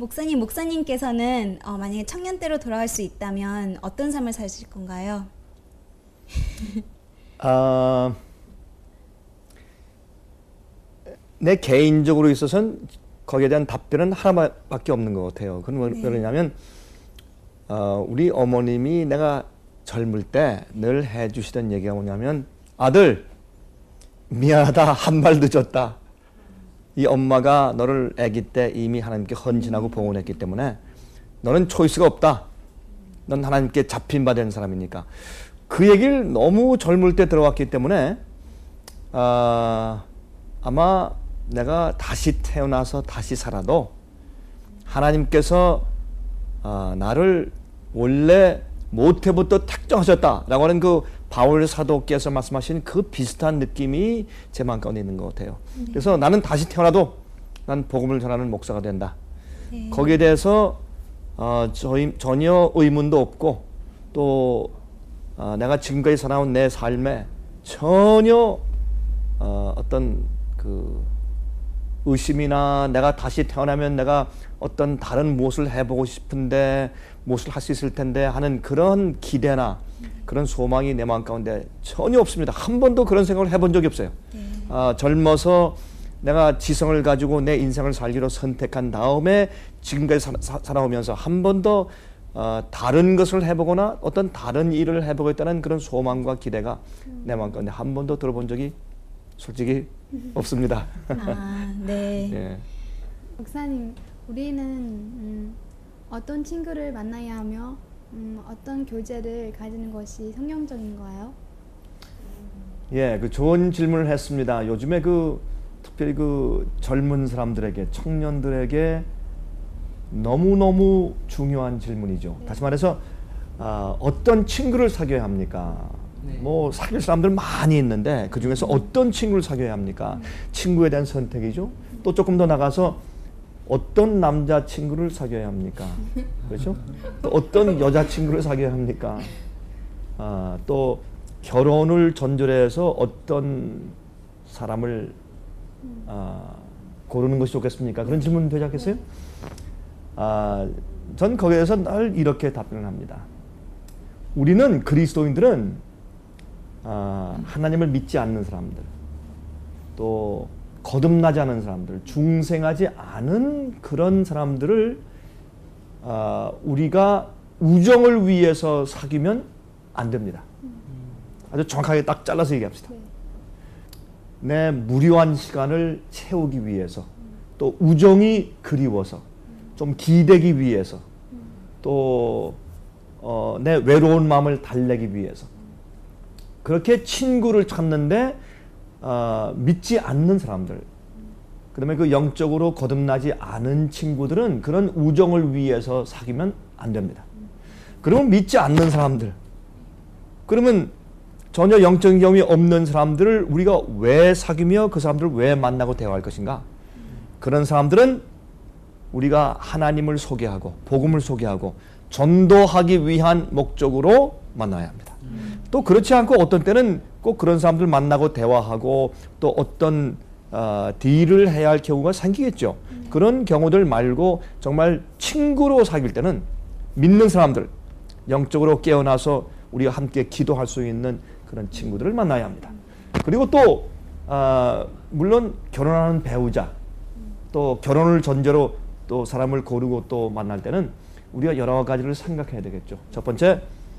목사님께서는 만약에 청년 때로 돌아갈 수 있다면 어떤 삶을 사실 건가요? 내 개인적으로 있어서는 거기에 대한 답변은 하나밖에 없는 것 같아요. 그건 네. 뭐냐면 우리 어머님이 내가 젊을 때 늘 해주시던 얘기가 뭐냐면, 아들 미안하다, 한 말 늦었다. 이 엄마가 너를 아기 때 이미 하나님께 헌신하고 봉헌했기 때문에 너는 초이스가 없다. 넌 하나님께 잡힌 바 된 사람이니까. 그 얘기를 너무 젊을 때 들어왔기 때문에 아마 내가 다시 태어나서 다시 살아도 하나님께서 나를 원래 모태부터 택정하셨다라고 하는 그 바울 사도께서 말씀하신 그 비슷한 느낌이 제 마음 가운데 있는 것 같아요. 네. 그래서 나는 다시 태어나도 난 복음을 전하는 목사가 된다. 네. 거기에 대해서 전혀 의문도 없고, 또 내가 지금까지 살아온 내 삶에 전혀 어떤 그 의심이나 내가 다시 태어나면 내가 어떤 다른 무엇을 해보고 싶은데 무엇을 할 수 있을 텐데 하는 그런 기대나 그런 소망이 내 마음 가운데 전혀 없습니다. 한 번도 그런 생각을 해본 적이 없어요. 네. 젊어서 내가 지성을 가지고 내 인생을 살기로 선택한 다음에 지금까지 살아오면서 한 번도 다른 것을 해보거나 어떤 다른 일을 해보겠다는 그런 소망과 기대가 내 마음 가운데 한 번도 들어본 적이 솔직히 없습니다. 네. 예. 목사님, 우리는 어떤 친구를 만나야 하며 어떤 교제를 가지는 것이 성경적인가요? 예, 그 좋은 질문을 했습니다. 요즘에 특별히 젊은 사람들에게, 청년들에게 너무너무 중요한 질문이죠. 네. 다시 말해서 어떤 친구를 사귀어야 합니까? 네. 뭐 사귈 사람들 많이 있는데 그 중에서 어떤 친구를 사귀어야 합니까? 친구에 대한 선택이죠. 또 조금 더 나가서 어떤 남자 친구를 사귀어야 합니까? 그렇죠? 또 어떤 여자 친구를 사귀어야 합니까? 또 결혼을 전제해서 어떤 사람을 고르는 것이 좋겠습니까? 그런 질문 되지 않겠어요? 전 거기에 대해서 늘 이렇게 답변을 합니다. 우리는 그리스도인들은 하나님을 믿지 않는 사람들, 또 거듭나지 않은 사람들, 중생하지 않은 그런 사람들을 우리가 우정을 위해서 사귀면 안 됩니다. 아주 정확하게 딱 잘라서 얘기합시다. 내 무료한 시간을 채우기 위해서, 또 우정이 그리워서, 좀 기대기 위해서, 또 내 외로운 마음을 달래기 위해서 그렇게 친구를 찾는데 믿지 않는 사람들, 그다음에 그 영적으로 거듭나지 않은 친구들은 그런 우정을 위해서 사귀면 안 됩니다. 그러면 믿지 않는 사람들, 그러면 전혀 영적인 경험이 없는 사람들을 우리가 왜 사귀며 그 사람들을 왜 만나고 대화할 것인가? 그런 사람들은 우리가 하나님을 소개하고 복음을 소개하고 전도하기 위한 목적으로 만나야 합니다. 또 그렇지 않고 어떤 때는 꼭 그런 사람들 만나고 대화하고 또 어떤 딜을 해야 할 경우가 생기겠죠. 그런 경우들 말고 정말 친구로 사귈 때는 믿는 사람들, 영적으로 깨어나서 우리가 함께 기도할 수 있는 그런 친구들을 만나야 합니다. 그리고 또 물론 결혼하는 배우자, 또 결혼을 전제로 또 사람을 고르고 또 만날 때는 우리가 여러 가지를 생각해야 되겠죠. 첫 번째,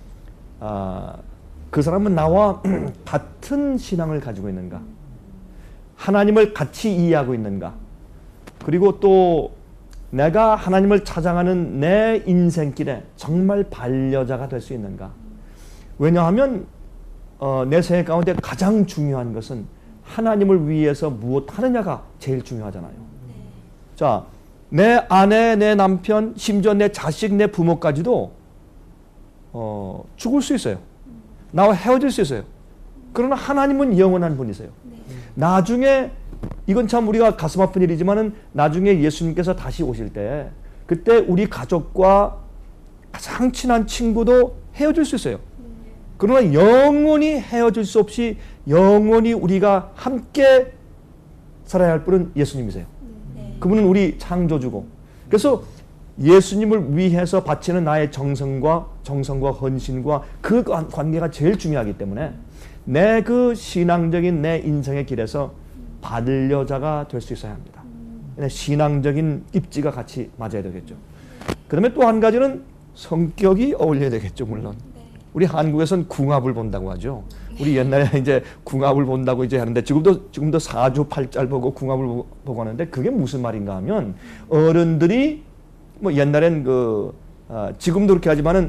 그 사람은 나와 같은 신앙을 가지고 있는가? 하나님을 같이 이해하고 있는가? 그리고 또 내가 하나님을 찾아가는 내 인생길에 정말 반려자가 될 수 있는가? 왜냐하면 내 생애 가운데 가장 중요한 것은 하나님을 위해서 무엇 하느냐가 제일 중요하잖아요. 자, 내 아내, 내 남편, 심지어 내 자식, 내 부모까지도 죽을 수 있어요. 나와 헤어질 수 있어요. 그러나 하나님은 영원한 분이세요. 나중에 이건 참 우리가 가슴 아픈 일이지만은 나중에 예수님께서 다시 오실 때 그때 우리 가족과 가장 친한 친구도 헤어질 수 있어요. 그러나 영원히 헤어질 수 없이 영원히 우리가 함께 살아야 할 분은 예수님이세요. 그분은 우리 창조주고. 그래서 예수님을 위해서 바치는 나의 정성과 헌신과 그 관계가 제일 중요하기 때문에 내 그 신앙적인 내 인생의 길에서 받을 여자가 될 수 있어야 합니다. 신앙적인 입지가 같이 맞아야 되겠죠. 그 다음에 또 한 가지는 성격이 어울려야 되겠죠, 물론. 우리 한국에서는 궁합을 본다고 하죠. 우리 옛날에 이제 궁합을 본다고 이제 하는데 지금도 사주팔자를 보고 궁합을 보고 하는데 그게 무슨 말인가 하면 어른들이 뭐 옛날엔 지금도 그렇게 하지만은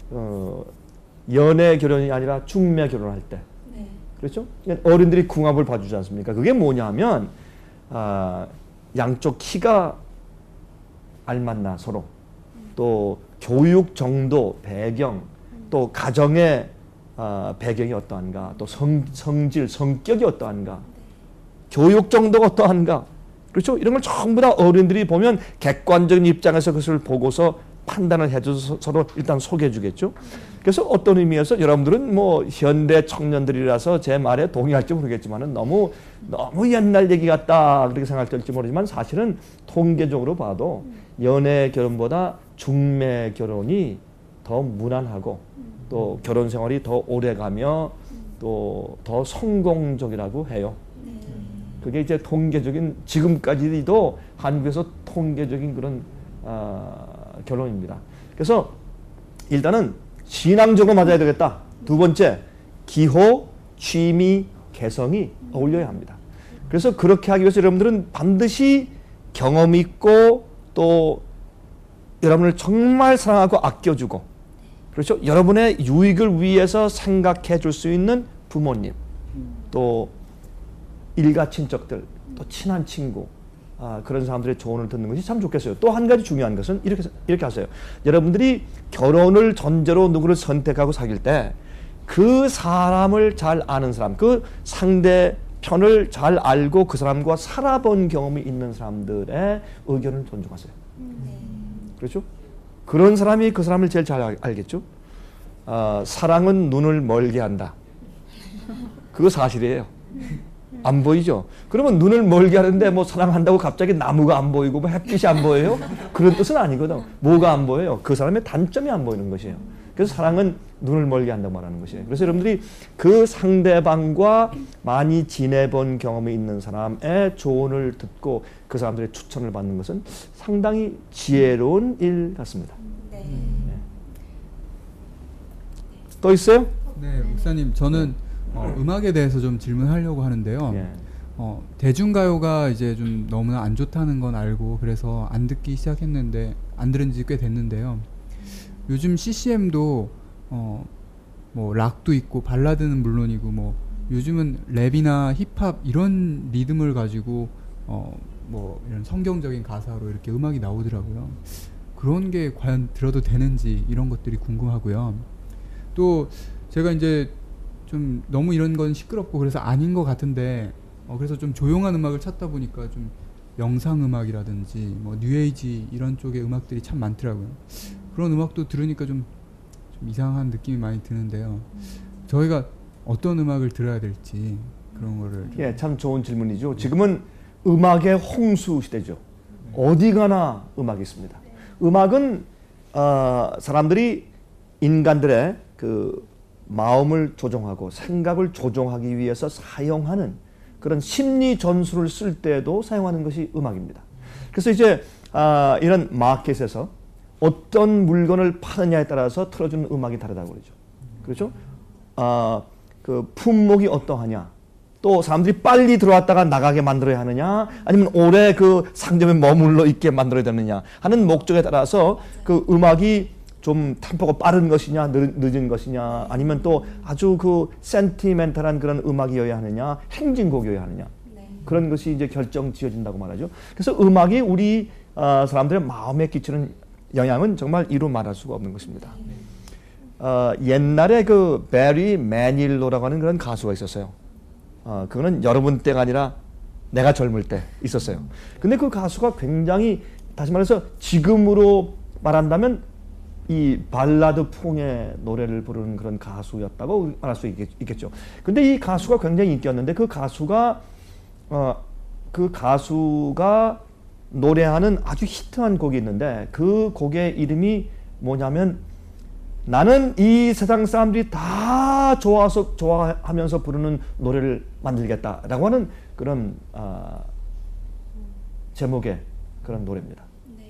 연애 결혼이 아니라 중매 결혼할 때 그렇죠? 어른들이 궁합을 봐주지 않습니까? 그게 뭐냐면 양쪽 키가 알맞나 서로 또 교육 정도 배경 또 가정의 배경이 어떠한가 또 성질 성격이 어떠한가 교육 정도가 어떠한가 그렇죠? 이런 걸 전부 다 어른들이 보면 객관적인 입장에서 그것을 보고서 판단을 해줘서 서로 일단 소개해 주겠죠. 그래서 어떤 의미에서 여러분들은 뭐 현대 청년들이라서 제 말에 동의할지 모르겠지만은 너무 옛날 얘기 같다 그렇게 생각될지 모르지만 사실은 통계적으로 봐도 연애 결혼보다 중매 결혼이 더 무난하고 또 결혼 생활이 더 오래가며 또 더 성공적이라고 해요. 그게 이제 통계적인 지금까지도 한국에서 통계적인 그런 결론입니다. 그래서 일단은 신앙적으로 맞아야 되겠다. 두 번째, 기호, 취미, 개성이 어울려야 합니다. 그래서 그렇게 하기 위해서 여러분들은 반드시 경험 있고 또 여러분을 정말 사랑하고 아껴주고 그렇죠? 여러분의 유익을 위해서 생각해 줄 수 있는 부모님 또 일가 친척들 또 친한 친구 그런 사람들의 조언을 듣는 것이 참 좋겠어요. 또 한 가지 중요한 것은 이렇게 하세요. 여러분들이 결혼을 전제로 누구를 선택하고 사귈 때 그 사람을 잘 아는 사람, 그 상대편을 잘 알고 그 사람과 살아본 경험이 있는 사람들의 의견을 존중하세요. 그렇죠? 그런 사람이 그 사람을 제일 잘 알겠죠? 사랑은 눈을 멀게 한다. 그거 사실이에요. 안 보이죠? 그러면 눈을 멀게 하는데 뭐 사랑한다고 갑자기 나무가 안 보이고 뭐 햇빛이 안 보여요? 그런 뜻은 아니거든. 뭐가 안 보여요? 그 사람의 단점이 안 보이는 것이에요. 그래서 사랑은 눈을 멀게 한다고 말하는 것이에요. 그래서 여러분들이 그 상대방과 많이 지내본 경험이 있는 사람의 조언을 듣고 그 사람들의 추천을 받는 것은 상당히 지혜로운 일 같습니다. 네. 또 있어요? 네, 목사님, 저는 음악에 대해서 좀 질문하려고 하는데요. 예. 대중가요가 이제 좀 너무나 안 좋다는 건 알고 그래서 안 듣기 시작했는데 안 들은 지 꽤 됐는데요. 요즘 CCM도 뭐 락도 있고 발라드는 물론이고 뭐 요즘은 랩이나 힙합 이런 리듬을 가지고 뭐 이런 성경적인 가사로 이렇게 음악이 나오더라고요. 그런 게 과연 들어도 되는지 이런 것들이 궁금하고요. 또 제가 이제 좀 너무 이런 건 시끄럽고 그래서 아닌 것 같은데 그래서 좀 조용한 음악을 찾다 보니까 좀 영상 음악이라든지 뭐 뉴에이지 이런 쪽의 음악들이 참 많더라고요. 그런 음악도 들으니까 좀 이상한 느낌이 많이 드는데요. 저희가 어떤 음악을 들어야 될지 그런 거를 예, 참 좋은 질문이죠. 지금은 음악의 홍수 시대죠. 어디 가나 음악이 있습니다. 음악은 사람들이 인간들의 그 마음을 조종하고 생각을 조종하기 위해서 사용하는 그런 심리 전술을 쓸 때도 사용하는 것이 음악입니다. 그래서 이제 이런 마켓에서 어떤 물건을 파느냐에 따라서 틀어주는 음악이 다르다고 그러죠. 그렇죠? 그 품목이 어떠하냐, 또 사람들이 빨리 들어왔다가 나가게 만들어야 하느냐, 아니면 오래 그 상점에 머물러 있게 만들어야 되느냐 하는 목적에 따라서 그 음악이 좀 템포가 빠른 것이냐 늦은 것이냐 아니면 또 아주 그 센티멘탈한 그런 음악이어야 하느냐 행진곡이어야 하느냐 그런 것이 이제 결정 지어진다고 말하죠. 그래서 음악이 우리 사람들의 마음에 끼치는 영향은 정말 이루 말할 수가 없는 것입니다. 옛날에 그 베리 매닐로라고 하는 그런 가수가 있었어요. 그거는 여러분 때가 아니라 내가 젊을 때 있었어요. 근데 그 가수가 굉장히 다시 말해서 지금으로 말한다면 이 발라드 풍의 노래를 부르는 그런 가수였다고 말할 수 있겠죠. 근데 이 가수가 굉장히 인기였는데 그 가수가 노래하는 아주 히트한 곡이 있는데 그 곡의 이름이 뭐냐면 나는 이 세상 사람들이 다 좋아하면서 부르는 노래를 만들겠다라고 하는 그런 제목의 그런 노래입니다.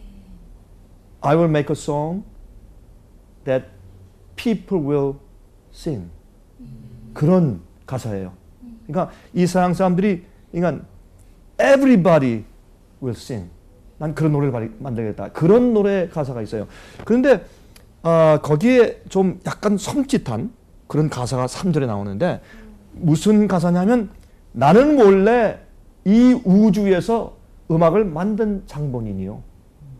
I will make a song that people will sing. 그런 가사예요. 그러니까 이 세상 사람들이 그러니까 everybody will sing. 난 그런 노래를 만들겠다. 그런 노래 가사가 있어요. 그런데 거기에 좀 약간 섬찟한 그런 가사가 3절에 나오는데 무슨 가사냐면 나는 원래 이 우주에서 음악을 만든 장본인이요.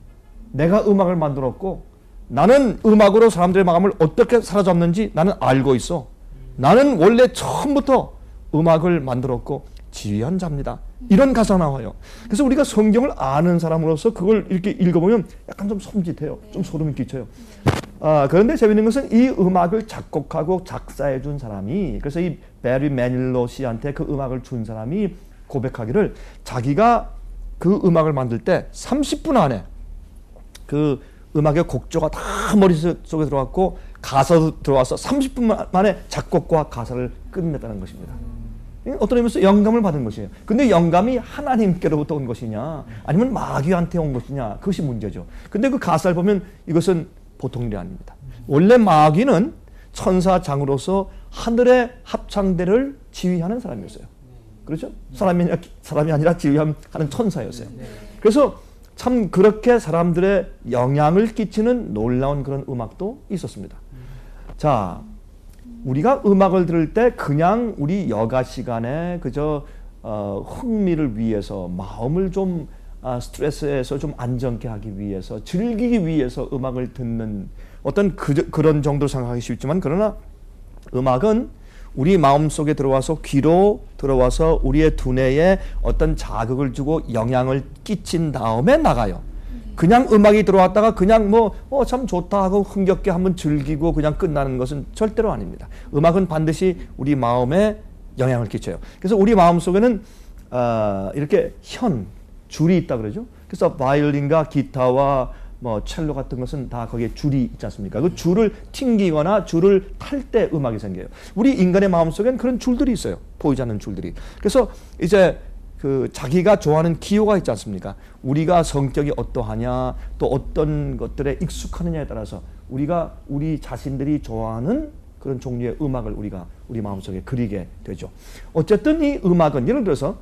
내가 음악을 만들었고 나는 음악으로 사람들의 마음을 어떻게 사로잡는지 나는 알고 있어. 나는 원래 처음부터 음악을 만들었고 지휘한 자입니다. 이런 가사 나와요. 그래서 우리가 성경을 아는 사람으로서 그걸 이렇게 읽어보면 약간 좀 섬찟해요. 좀 소름이 끼쳐요. 그런데 재밌는 것은 이 음악을 작곡하고 작사해 준 사람이 그래서 이 베리 매닐로 씨한테 그 음악을 준 사람이 고백하기를 자기가 그 음악을 만들 때 30분 안에 그 음악의 곡조가 다 머릿속에 들어갔고 가사도 들어와서 30분 만에 작곡과 가사를 끝냈다는 것입니다. 어떤 의미에서 영감을 받은 것이에요. 근데 영감이 하나님께로부터 온 것이냐 아니면 마귀한테 온 것이냐 그것이 문제죠. 근데 그 가사를 보면 이것은 보통 일이 아닙니다. 원래 마귀는 천사장으로서 하늘의 합창대를 지휘하는 사람이었어요. 그렇죠? 사람이 아니라 지휘하는 천사였어요. 그래서 참 그렇게 사람들의 영향을 끼치는 놀라운 그런 음악도 있었습니다. 자, 우리가 음악을 들을 때 그냥 우리 여가 시간에 그저 흥미를 위해서 마음을 좀 스트레스에서 좀 안정케 하기 위해서 즐기기 위해서 음악을 듣는 어떤 그런 정도로 생각하기 쉽지만 그러나 음악은 우리 마음속에 들어와서 귀로 들어와서 우리의 두뇌에 어떤 자극을 주고 영향을 끼친 다음에 나가요. 그냥 음악이 들어왔다가 그냥 참 좋다 하고 흥겹게 한번 즐기고 그냥 끝나는 것은 절대로 아닙니다. 음악은 반드시 우리 마음에 영향을 끼쳐요. 그래서 우리 마음속에는 이렇게 줄이 있다 그러죠. 그래서 바이올린과 기타와 첼로 같은 것은 다 거기에 줄이 있지 않습니까? 그 줄을 튕기거나 줄을 탈 때 음악이 생겨요. 우리 인간의 마음속엔 그런 줄들이 있어요. 보이지 않는 줄들이. 그래서 이제 그 자기가 좋아하는 기호가 있지 않습니까? 우리가 성격이 어떠하냐, 또 어떤 것들에 익숙하느냐에 따라서 우리가 우리 자신들이 좋아하는 그런 종류의 음악을 우리가 우리 마음속에 그리게 되죠. 어쨌든 이 음악은 예를 들어서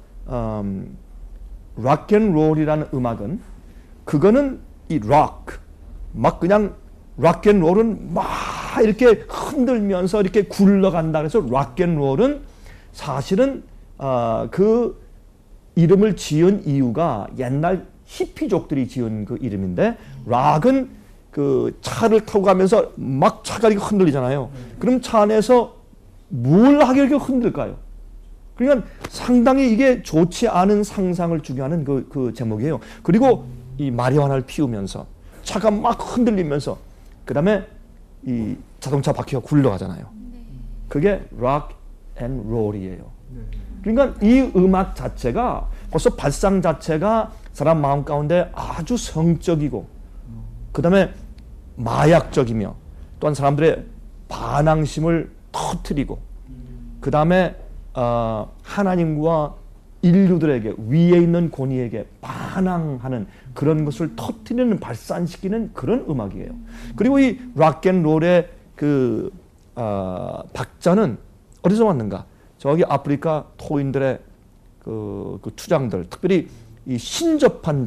락앤롤이라는 음악은 그거는 이 막 그냥 락앤롤은 막 이렇게 흔들면서 이렇게 굴러간다 그래서 락앤롤은 사실은 그 이름을 지은 이유가 옛날 히피족들이 지은 그 이름인데 락은 그 차를 타고 가면서 막 차가 이렇게 흔들리잖아요. 그럼 차 안에서 뭘 하게 이렇게 흔들까요? 그러니까 상당히 이게 좋지 않은 상상을 주게 하는 그 제목이에요. 그리고 이 마리화나를 피우면서 차가 막 흔들리면서 그 다음에 이 자동차 바퀴가 굴러가잖아요. 그게 락 앤 롤이에요. 그러니까 이 음악 자체가 벌써 발상 자체가 사람 마음 가운데 아주 성적이고 그 다음에 마약적이며 또한 사람들의 반항심을 터뜨리고 그 다음에 하나님과 인류들에게 위에 있는 권위에게 반항하는 그런 것을 터뜨리는 발산시키는 그런 음악이에요. 그리고 이 락앤롤의 그 박자는 어디서 왔는가? 저기 아프리카 토인들의 그 투장들, 특별히 이 신접한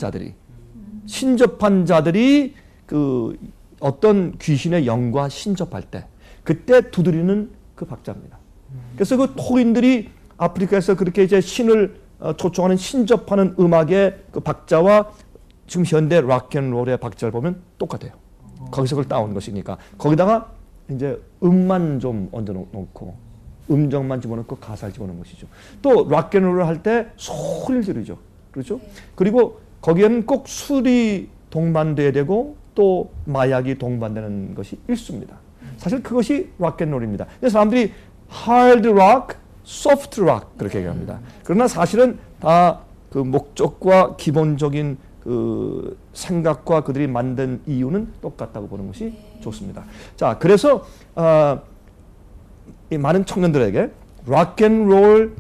자들이 그 어떤 귀신의 영과 신접할 때 그때 두드리는 그 박자입니다. 그래서 그 토인들이 아프리카에서 그렇게 이제 신을 초청하는 신접하는 음악의 그 박자와 지금 현대 락앤롤의 박자를 보면 똑같아요. 거기서 그걸 따온 것이니까 거기다가 이제 음만 좀 얹어놓고 음정만 집어넣고 가사를 집어넣은 것이죠. 또 락앤롤을 할 때 소리를 지르죠. 그렇죠? 그리고 거기에는 꼭 술이 동반돼야 되고 또 마약이 동반되는 것이 일수입니다. 사실 그것이 락앤롤입니다. 사람들이 하드 락, 소프트 락 그렇게 얘기합니다. 그러나 사실은 다 그 목적과 기본적인 그 생각과 그들이 만든 이유는 똑같다고 보는 것이 좋습니다. 자, 그래서 이 많은 청년들에게 락앤롤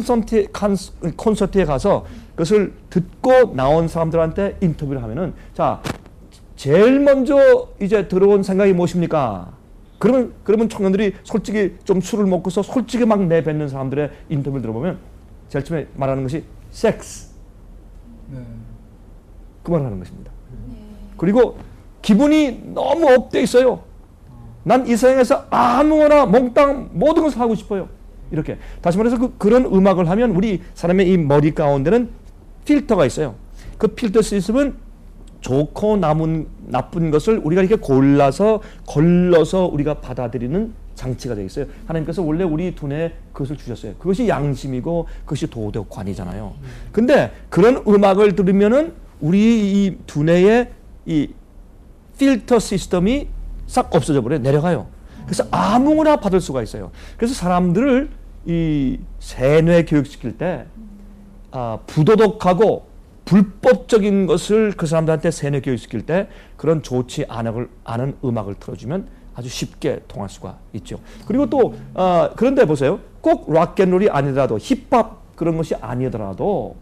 콘서트에 가서 그것을 듣고 나온 사람들한테 인터뷰를 하면은, 자, 제일 먼저 이제 들어온 생각이 무엇입니까? 그러면 청년들이 솔직히 좀 술을 먹고서 솔직히 막 내뱉는 사람들의 인터뷰를 들어보면 제일 처음에 말하는 것이 섹스. 네. 그 말을 하는 것입니다. 그리고 기분이 너무 업돼 있어요. 난 이 세상에서 아무거나 몽땅 모든 것을 하고 싶어요. 이렇게. 다시 말해서 그런 음악을 하면 우리 사람의 이 머리 가운데는 필터가 있어요. 그 필터 시스템은 좋고 나쁜 것을 우리가 이렇게 골라서 걸러서 우리가 받아들이는 장치가 되어 있어요. 하나님께서 원래 우리 두뇌에 그것을 주셨어요. 그것이 양심이고 그것이 도덕관이잖아요. 근데 그런 음악을 들으면은 우리 이 두뇌의 이 필터 시스템이 싹 없어져 버려요. 내려가요. 그래서 아무거나 받을 수가 있어요. 그래서 사람들을 이 세뇌 교육시킬 때 부도덕하고 불법적인 것을 그 사람들한테 세뇌 교육시킬 때 그런 좋지 않은 음악을 틀어주면 아주 쉽게 통할 수가 있죠. 그리고 또 그런데 보세요. 꼭 락앤롤이 아니더라도 힙합 그런 것이 아니더라도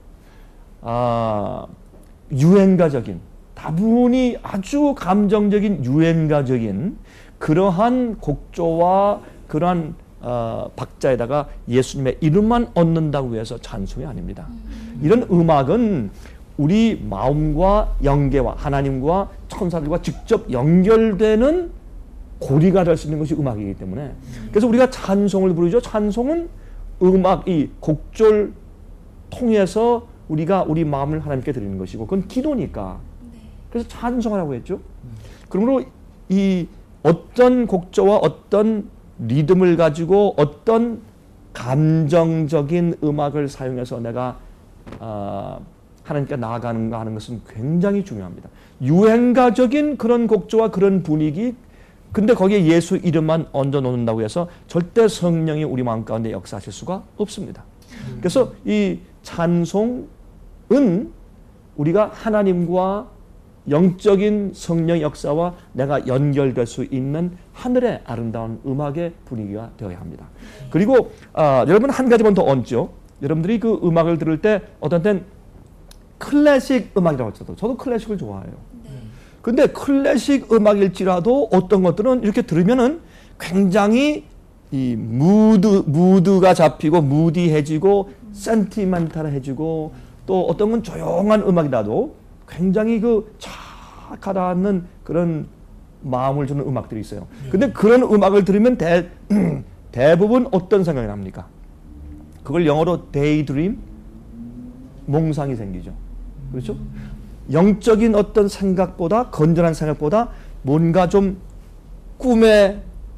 유행가적인, 다분히 아주 감정적인 유행가적인 그러한 곡조와 그러한 박자에다가 예수님의 이름만 얻는다고 해서 찬송이 아닙니다. 이런 음악은 우리 마음과 연계와 하나님과 천사들과 직접 연결되는 고리가 될 수 있는 것이 음악이기 때문에, 그래서 우리가 찬송을 부르죠. 찬송은 음악, 이 곡조를 통해서 우리가 우리 마음을 하나님께 드리는 것이고, 그건 기도니까. 그래서 찬송하라고 했죠. 그러므로 이 어떤 곡조와 어떤 리듬을 가지고 어떤 감정적인 음악을 사용해서 내가 하나님께 나아가는가 하는 것은 굉장히 중요합니다. 유행가적인 그런 곡조와 그런 분위기, 근데 거기에 예수 이름만 얹어 놓는다고 해서 절대 성령이 우리 마음 가운데 역사하실 수가 없습니다. 그래서 이 찬송은 우리가 하나님과 영적인 성령 역사와 내가 연결될 수 있는 하늘의 아름다운 음악의 분위기가 되어야 합니다. 그리고 여러분 한 가지만 더 얹죠. 여러분들이 그 음악을 들을 때 어떤 때는 클래식 음악이라고 했어도 저도 클래식을 좋아해요. 근데 클래식 음악일지라도 어떤 것들은 이렇게 들으면은 굉장히 이 무드가 잡히고 무디해지고 센티멘탈해지고, 또 어떤 건 조용한 음악이라도 굉장히 그 착하다는 그런 마음을 주는 음악들이 있어요. 근데 그런 음악을 들으면 대부분 어떤 생각이 납니까? 그걸 영어로 daydream, 몽상이 생기죠. 그렇죠? 영적인 어떤 생각보다, 건전한 생각보다 뭔가 좀 꿈에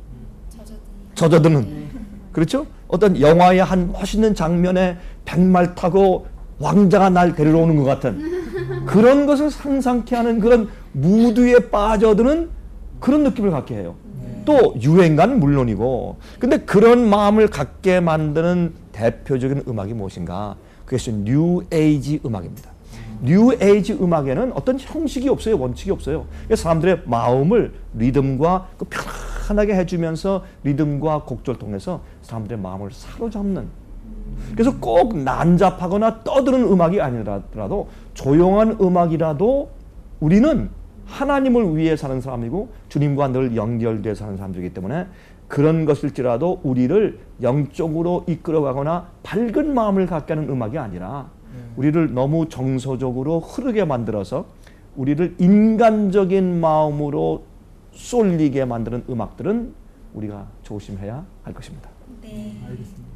젖어드는, 그렇죠? 어떤 영화의 한 멋있는 장면에 백말 타고 왕자가 날 데리러 오는 것 같은 그런 것을 상상케 하는 그런 무드에 빠져드는 그런 느낌을 갖게 해요. 또 유행가는 물론이고, 근데 그런 마음을 갖게 만드는 대표적인 음악이 무엇인가? 그것이 뉴 에이지 음악입니다. 뉴 에이지 음악에는 어떤 형식이 없어요. 원칙이 없어요. 사람들의 마음을 리듬과 편안하게 해주면서 리듬과 곡조를 통해서 사람들의 마음을 사로잡는, 그래서 꼭 난잡하거나 떠드는 음악이 아니더라도 조용한 음악이라도 우리는 하나님을 위해 사는 사람이고 주님과 늘 연결되어 사는 사람들이기 때문에 그런 것일지라도 우리를 영적으로 이끌어가거나 밝은 마음을 갖게 하는 음악이 아니라 우리를 너무 정서적으로 흐르게 만들어서 우리를 인간적인 마음으로 쏠리게 만드는 음악들은 우리가 조심해야 할 것입니다. 네. 알겠습니다.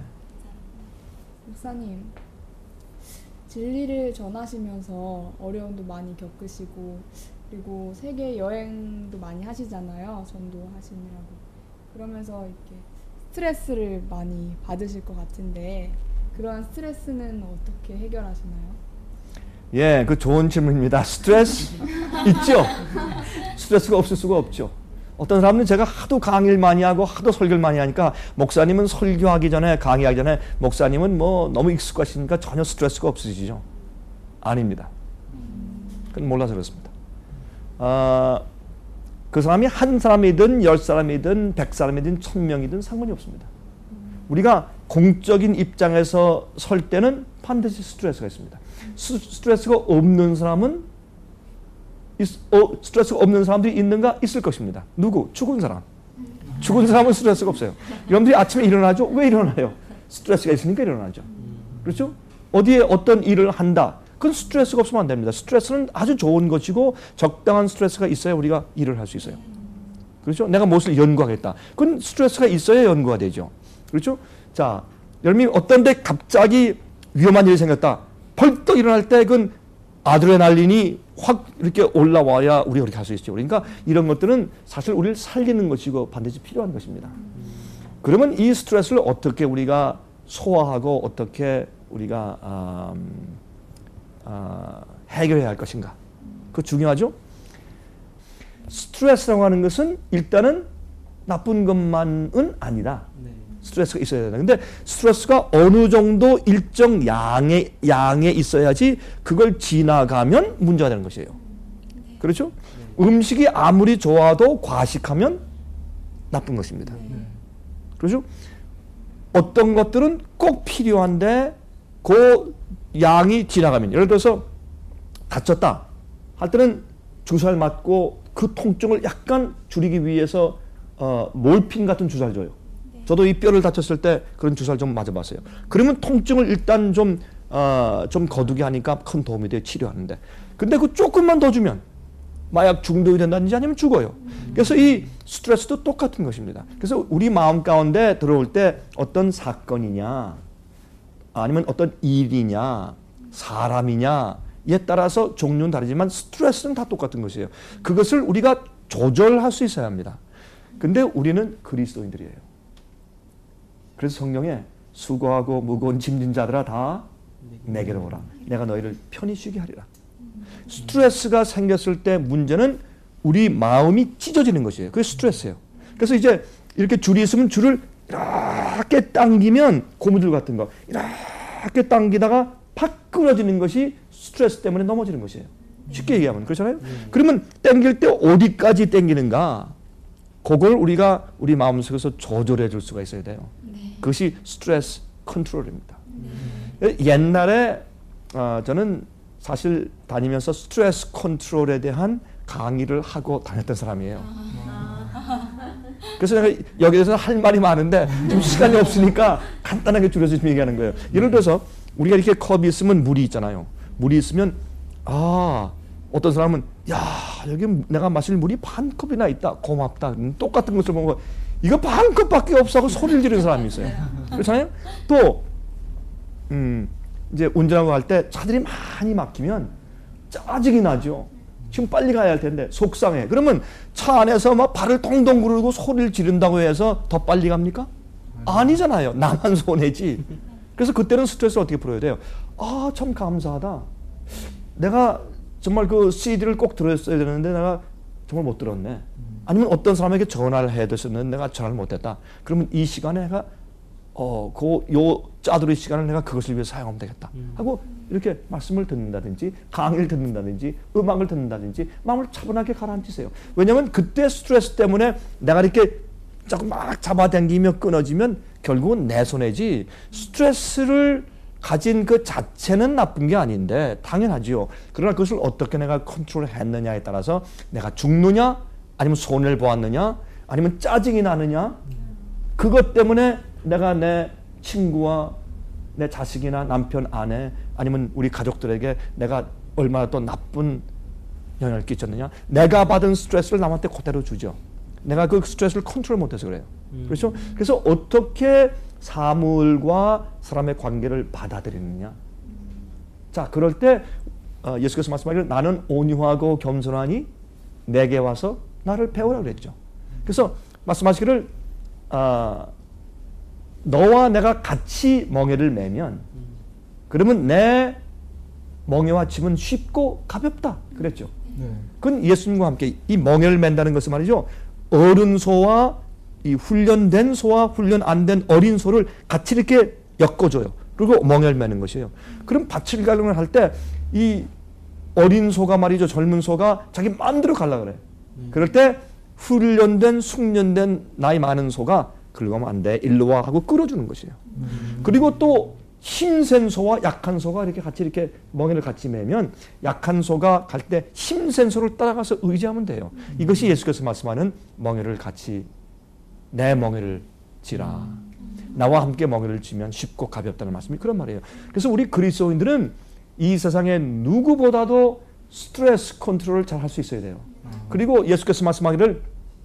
목사님, 진리를 전하시면서 어려움도 많이 겪으시고 그리고 세계 여행도 많이 하시잖아요. 전도하시느라고. 그러면서 이렇게 스트레스를 많이 받으실 것 같은데 그런 스트레스는 어떻게 해결하시나요? 예, 그 좋은 질문입니다. 스트레스 있죠? 스트레스가 없을 수가 없죠. 어떤 사람은 제가 하도 강의를 많이 하고 하도 설교를 많이 하니까 목사님은 설교하기 전에 강의하기 전에 목사님은 뭐 너무 익숙하시니까 전혀 스트레스가 없으시죠? 아닙니다. 그건 몰라서 그렇습니다. 그 사람이 한 사람이든 10사람이든 100사람이든 1000명이든 상관이 없습니다. 우리가 공적인 입장에서 설 때는 반드시 스트레스가 있습니다. 스트레스가 없는 사람은 스트레스가 없는 사람들이 있는가? 있을 것입니다. 누구? 죽은 사람. 죽은 사람은 스트레스가 없어요. 여러분들이 아침에 일어나죠? 왜 일어나요? 스트레스가 있으니까 일어나죠. 그렇죠? 어디에 어떤 일을 한다. 그건 스트레스가 없으면 안 됩니다. 스트레스는 아주 좋은 것이고 적당한 스트레스가 있어야 우리가 일을 할 수 있어요. 그렇죠? 내가 무엇을 연구하겠다. 그건 스트레스가 있어야 연구가 되죠. 그렇죠? 자, 여러분이 어떤 데 갑자기 위험한 일이 생겼다. 벌떡 일어날 때 그건 아드레날린이 확 이렇게 올라와야 우리가 그렇게 할 수 있죠. 그러니까 이런 것들은 사실 우리를 살리는 것이고 반드시 필요한 것입니다. 그러면 이 스트레스를 어떻게 우리가 소화하고 어떻게 우리가 해결해야 할 것인가. 그거 중요하죠. 스트레스라고 하는 것은 일단은 나쁜 것만은 아니다. 스트레스가 있어야 된다. 근데 스트레스가 어느 정도 일정 양에 있어야지 그걸 지나가면 문제가 되는 것이에요. 그렇죠? 음식이 아무리 좋아도 과식하면 나쁜 것입니다. 그렇죠? 어떤 것들은 꼭 필요한데 그 양이 지나가면, 예를 들어서 다쳤다 할 때는 주사를 맞고 그 통증을 약간 줄이기 위해서 몰핀 같은 주사를 줘요. 저도 이 뼈를 다쳤을 때 그런 주사를 좀 맞아봤어요. 그러면 통증을 일단 좀 거두게 하니까 큰 도움이 돼요, 치료하는데. 근데 그 조금만 더 주면 마약 중독이 된다든지 아니면 죽어요. 그래서 이 스트레스도 똑같은 것입니다. 그래서 우리 마음 가운데 들어올 때 어떤 사건이냐 아니면 어떤 일이냐 사람이냐에 따라서 종류는 다르지만 스트레스는 다 똑같은 것이에요. 그것을 우리가 조절할 수 있어야 합니다. 근데 우리는 그리스도인들이에요. 그래서 성경에 수고하고 무거운 짐진 자들아 다 내게로 오라. 내가 너희를 편히 쉬게 하리라. 스트레스가 생겼을 때 문제는 우리 마음이 찢어지는 것이에요. 그게 스트레스예요. 그래서 이제 이렇게 줄이 있으면 줄을 이렇게 당기면 고무줄 같은 거 이렇게 당기다가 팍 끊어지는 것이 스트레스 때문에 넘어지는 것이에요. 쉽게 얘기하면 그렇잖아요. 그러면 당길 때 어디까지 당기는가? 그걸 우리가 우리 마음속에서 조절해 줄 수가 있어야 돼요. 그것이 스트레스 컨트롤입니다. 옛날에 저는 사실 다니면서 스트레스 컨트롤에 대한 강의를 하고 다녔던 사람이에요. 그래서 내가 여기에 대해서 할 말이 많은데 지금 시간이 없으니까 간단하게 줄여서 좀 얘기하는 거예요. 예를 들어서 우리가 이렇게 컵이 있으면 물이 있잖아요. 물이 있으면 어떤 사람은 야 여기 내가 마실 물이 반 컵이나 있다. 고맙다. 똑같은 것을 보고 이거 반 컵밖에 없어 하고 소리를 지르는 사람이 있어요. 그렇잖아요. 또 이제 운전하고 갈 때 차들이 많이 막히면 짜증이 나죠. 지금 빨리 가야 할 텐데 속상해. 그러면 차 안에서 막 발을 동동 구르고 소리를 지른다고 해서 더 빨리 갑니까? 아니잖아요. 나만 손해지. 그래서 그때는 스트레스를 어떻게 풀어야 돼요? 참 감사하다. 내가 정말 그 CD를 꼭 들었어야 되는데 내가 정말 못 들었네. 아니면 어떤 사람에게 전화를 해야 됐었는데 내가 전화를 못 했다. 그러면 이 시간에 내가 요 짜두리 시간을 내가 그것을 위해서 사용하면 되겠다 하고 이렇게 말씀을 듣는다든지 강의를 듣는다든지 음악을 듣는다든지 마음을 차분하게 가라앉히세요. 왜냐하면 그때 스트레스 때문에 내가 이렇게 자꾸 막 잡아당기며 끊어지면 결국은 내 손해지. 스트레스를 가진 그 자체는 나쁜 게 아닌데 당연하지요. 그러나 그것을 어떻게 내가 컨트롤했느냐에 따라서 내가 죽느냐 아니면 손해를 보았느냐 아니면 짜증이 나느냐 그것 때문에 내가 내 친구와 내 자식이나 남편, 아내 아니면 우리 가족들에게 내가 얼마나 또 나쁜 영향을 끼쳤느냐. 내가 받은 스트레스를 남한테 그대로 주죠. 내가 그 스트레스를 컨트롤 못해서 그래요. 그렇죠? 그래서 어떻게 사물과 사람의 관계를 받아들이느냐. 자, 그럴 때 예수께서 말씀하기를 나는 온유하고 겸손하니 내게 와서 나를 배우라 그랬죠. 그래서 말씀하시기를 너와 내가 같이 멍에를 매면 그러면 내 멍에와 짐은 쉽고 가볍다 그랬죠. 그건 예수님과 함께 이 멍에를 맨다는 것은 말이죠. 어른 소와 이 훈련된 소와 훈련 안 된 어린 소를 같이 이렇게 엮어줘요. 그리고 멍에를 매는 것이에요. 그럼 밭을 가공을 할 때 이 어린 소가 말이죠. 젊은 소가 자기 마음대로 가려고 그래. 그럴 때 훈련된 숙련된 나이 많은 소가 글로 가면 안 돼. 일로 와 하고 끌어주는 것이에요. 그리고 또 힘센 소와 약한 소가 이렇게 같이 이렇게 멍에를 같이 매면 약한 소가 갈 때 힘센 소를 따라가서 의지하면 돼요. 이것이 예수께서 말씀하는 멍에를 같이 내 멍에를 지라. 나와 함께 멍에를 지면 쉽고 가볍다는 말씀이 그런 말이에요. 그래서 우리 그리스도인들은 이 세상에 누구보다도 스트레스 컨트롤을 잘 할 수 있어야 돼요. 그리고 예수께서 말씀하기를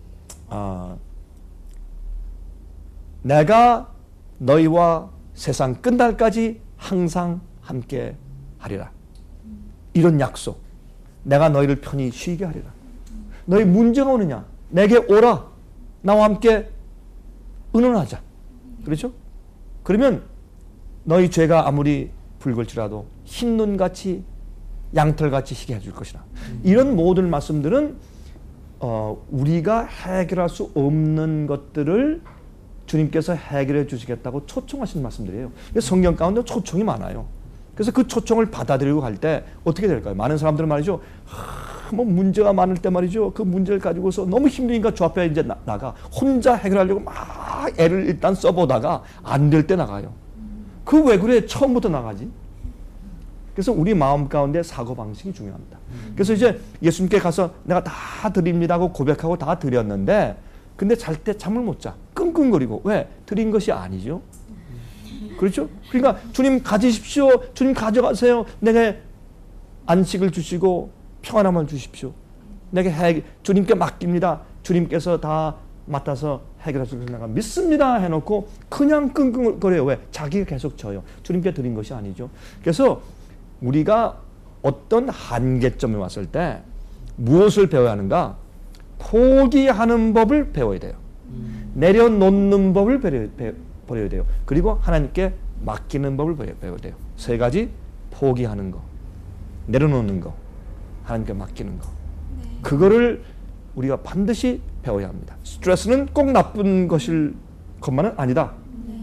내가 너희와 세상 끝날까지 항상 함께 하리라. 이런 약속. 내가 너희를 편히 쉬게 하리라. 너희 문제가 오느냐? 내게 오라. 나와 함께 의논하자. 그렇죠? 그러면 너희 죄가 아무리 붉을지라도 흰 눈같이 양털같이 희게 해줄 것이라. 이런 모든 말씀들은 우리가 해결할 수 없는 것들을 주님께서 해결해 주시겠다고 초청하신 말씀들이에요. 성경 가운데 초청이 많아요. 그래서 그 초청을 받아들이고 갈 때 어떻게 될까요? 많은 사람들은 말이죠. 뭐 문제가 많을 때 말이죠. 그 문제를 가지고서 너무 힘드니까 주 앞에 이제 나가 혼자 해결하려고 막 애를 일단 써보다가 안 될 때 나가요. 그 왜 그래? 처음부터 나가지. 그래서 우리 마음 가운데 사고방식이 중요합니다. 그래서 이제 예수님께 가서 내가 다 드립니다 하고 고백하고 다 드렸는데 근데 잘 때 잠을 못 자. 끙끙거리고. 왜? 드린 것이 아니죠. 그렇죠? 그러니까 주님 가지십시오. 주님 가져가세요. 내게 안식을 주시고 평안함을 주십시오. 내게 주님께 맡깁니다. 주님께서 다 맡아서 해결하실 것을 내가 믿습니다 해놓고 그냥 끙끙거려요. 왜? 자기가 계속 져요. 주님께 드린 것이 아니죠. 그래서 우리가 어떤 한계점에 왔을 때 무엇을 배워야 하는가? 포기하는 법을 배워야 돼요. 내려놓는 법을 배워야 돼요. 그리고 하나님께 맡기는 법을 배워야 돼요. 세 가지. 포기하는 거, 내려놓는 거, 하나님께 맡기는 거. 그거를 우리가 반드시 배워야 합니다. 스트레스는 꼭 나쁜 것만은 아니다.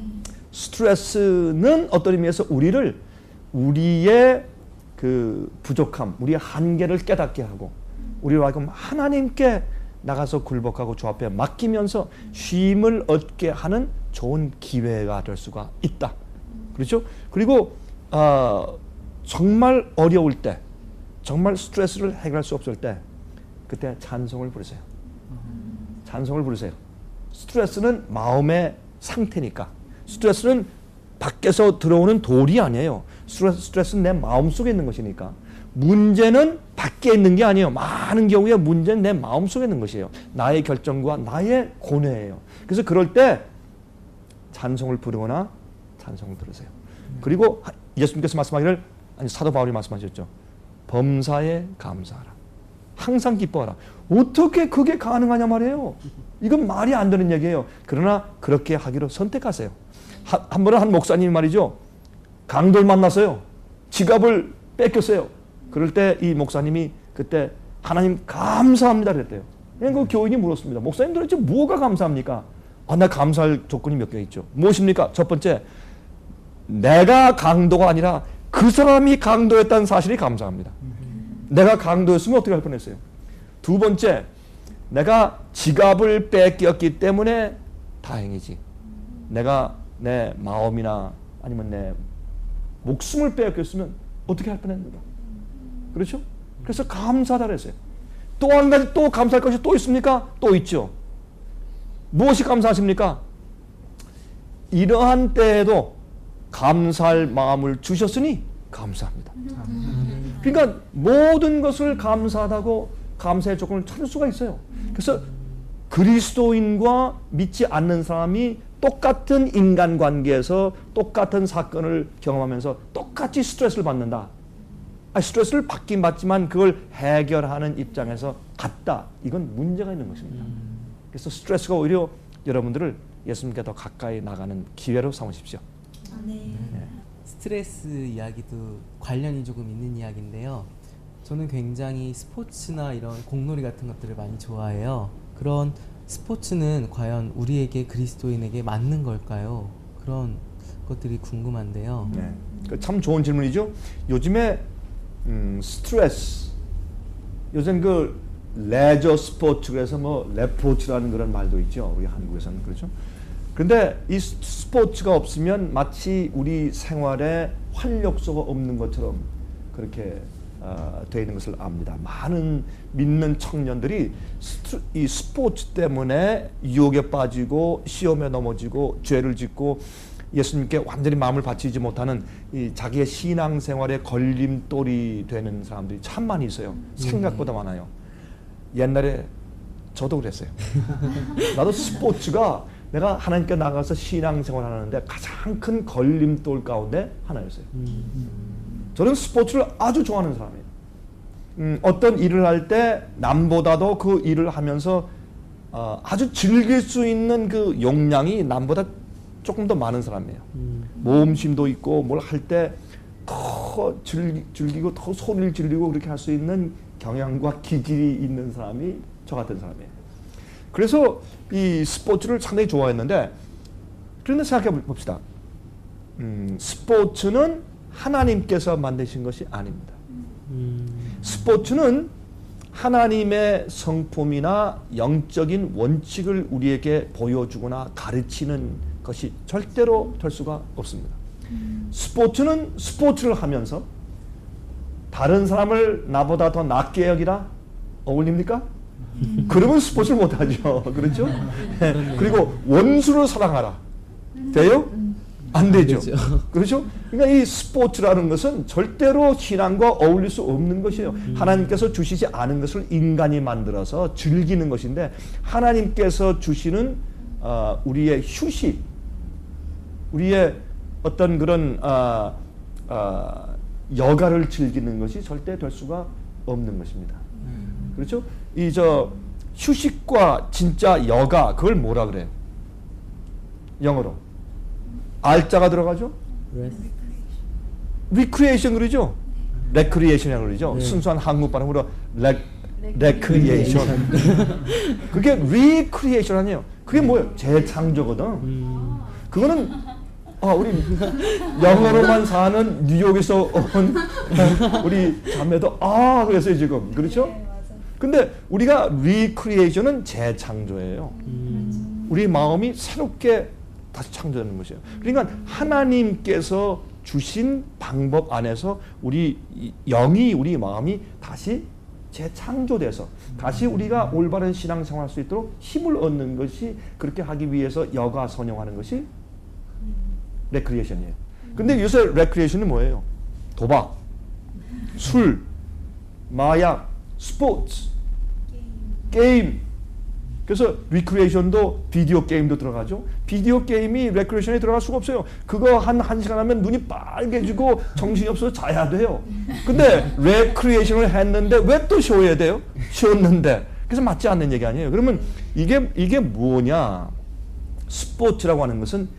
스트레스는 어떤 의미에서 우리의 그 부족함, 우리의 한계를 깨닫게 하고 우리로 하여금 하나님께 나가서 굴복하고 주 앞에 맡기면서 쉼을 얻게 하는 좋은 기회가 될 수가 있다. 그렇죠? 그리고 정말 어려울 때, 정말 스트레스를 해결할 수 없을 때 그때 찬송을 부르세요. 찬송을 부르세요. 스트레스는 마음의 상태니까. 스트레스는 밖에서 들어오는 돌이 아니에요. 스트레스는 내 마음속에 있는 것이니까. 문제는 밖에 있는 게 아니에요. 많은 경우에 문제는 내 마음속에 있는 것이에요. 나의 결정과 나의 고뇌예요. 그래서 그럴 때 찬송을 부르거나 찬송을 들으세요. 그리고 예수님께서 말씀하기를, 아니 사도 바울이 말씀하셨죠. 범사에 감사하라. 항상 기뻐하라. 어떻게 그게 가능하냐 말이에요. 이건 말이 안 되는 얘기예요. 그러나 그렇게 하기로 선택하세요. 한 번은 한 목사님이 말이죠. 강도를 만났어요. 지갑을 뺏겼어요. 그럴 때 이 목사님이 그때 하나님 감사합니다 그랬대요. 그 교인이 물었습니다. 목사님 도대체 뭐가 감사합니까? 나 감사할 조건이 몇 개 있죠. 무엇입니까? 첫 번째, 내가 강도가 아니라 그 사람이 강도였다는 사실이 감사합니다. 내가 강도였으면 어떻게 할 뻔했어요. 두 번째, 내가 지갑을 뺏겼기 때문에 다행이지. 내가 내 마음이나 아니면 내 목숨을 빼앗겼으면 어떻게 할 뻔했는가. 그렇죠? 그래서 감사하다 그랬어요. 또 한 가지 또 감사할 것이 또 있습니까? 또 있죠. 무엇이 감사하십니까? 이러한 때에도 감사할 마음을 주셨으니 감사합니다. 그러니까 모든 것을 감사하다고 감사의 조건을 찾을 수가 있어요. 그래서 그리스도인과 믿지 않는 사람이 똑같은 인간관계에서 똑같은 사건을 경험하면서 똑같이 스트레스를 받는다. 스트레스를 받긴 받지만 그걸 해결하는 입장에서 같다. 이건 문제가 있는 것입니다. 그래서 스트레스가 오히려 여러분들을 예수님께 더 가까이 나가는 기회로 삼으십시오. 네. 스트레스 이야기도 관련이 조금 있는 이야기인데요. 저는 굉장히 스포츠나 이런 공놀이 같은 것들을 많이 좋아해요. 그런 스포츠는 과연 우리에게 그리스도인에게 맞는 걸까요? 그런 것들이 궁금한데요. 네. 참 좋은 질문이죠. 요즘에 스트레스. 요즘 그 레저 스포츠 그래서 뭐 레포츠라는 그런 말도 있죠. 우리 한국에서는 그렇죠. 근데 이 스포츠가 없으면 마치 우리 생활에 활력소가 없는 것처럼 그렇게 되어 있는 것을 압니다. 많은 믿는 청년들이 이 스포츠 때문에 유혹에 빠지고 시험에 넘어지고 죄를 짓고 예수님께 완전히 마음을 바치지 못하는 이 자기의 신앙생활에 걸림돌이 되는 사람들이 참 많이 있어요. 생각보다 많아요. 옛날에 저도 그랬어요. 나도 스포츠가 내가 하나님께 나가서 신앙생활 하는데 가장 큰 걸림돌 가운데 하나였어요. 저는 스포츠를 아주 좋아하는 사람이에요. 어떤 일을 할 때 남보다도 그 일을 하면서 아주 즐길 수 있는 그 용량이 남보다 조금 더 많은 사람이에요. 모험심도 있고 뭘 할 때 더 즐기고 더 소리를 지르고 그렇게 할 수 있는 경향과 기질이 있는 사람이 저 같은 사람이에요. 그래서 이 스포츠를 상당히 좋아했는데 그런데 생각해 봅시다. 스포츠는 하나님께서 만드신 것이 아닙니다. 스포츠는 하나님의 성품이나 영적인 원칙을 우리에게 보여주거나 가르치는 것이 절대로 될 수가 없습니다. 스포츠는 스포츠를 하면서 다른 사람을 나보다 더 낫게 여기라 어울립니까? 그러면 스포츠를 못하죠. 그렇죠? 그리고 원수를 사랑하라. 돼요? 안 되죠. 그렇죠? 그러니까 이 스포츠라는 것은 절대로 신앙과 어울릴 수 없는 것이에요. 하나님께서 주시지 않은 것을 인간이 만들어서 즐기는 것인데 하나님께서 주시는 우리의 휴식, 우리의 어떤 그런 여가를 즐기는 것이 절대 될 수가 없는 것입니다. 그렇죠? 이 휴식과 진짜 여가 그걸 뭐라 그래요? 영어로 알자가 들어가죠? recreation 그러죠? recreation이라고 그러죠? 네. 순수한 한국 발음으로 recreation. 그게 recreation 아니에요. 그게 뭐예요? 재창조거든. 그거는 우리 영어로만 사는 뉴욕에서 온 우리 자매도 그랬어요 지금. 그렇죠? 네, 맞아요. 근데 우리가 recreation은 재창조예요. 우리 마음이 새롭게 다시 창조되는 것이에요. 그러니까 하나님께서 주신 방법 안에서 우리 영이 우리 마음이 다시 재창조돼서 다시 우리가 올바른 신앙생활 할 수 있도록 힘을 얻는 것이 그렇게 하기 위해서 여가 선용하는 것이 레크리에이션이에요. 근데 요새 레크리에이션은 뭐예요? 도박, 술, 마약, 스포츠, 게임. 그래서 리크리에이션도 비디오 게임도 들어가죠. 비디오 게임이 레크리에이션에 들어갈 수가 없어요. 그거 한 시간 하면 눈이 빨개지고 정신이 없어서 자야 돼요. 근데 레크리에이션을 했는데 왜 또 쉬어야 돼요? 쉬었는데. 그래서 맞지 않는 얘기 아니에요. 그러면 이게 뭐냐? 스포츠라고 하는 것은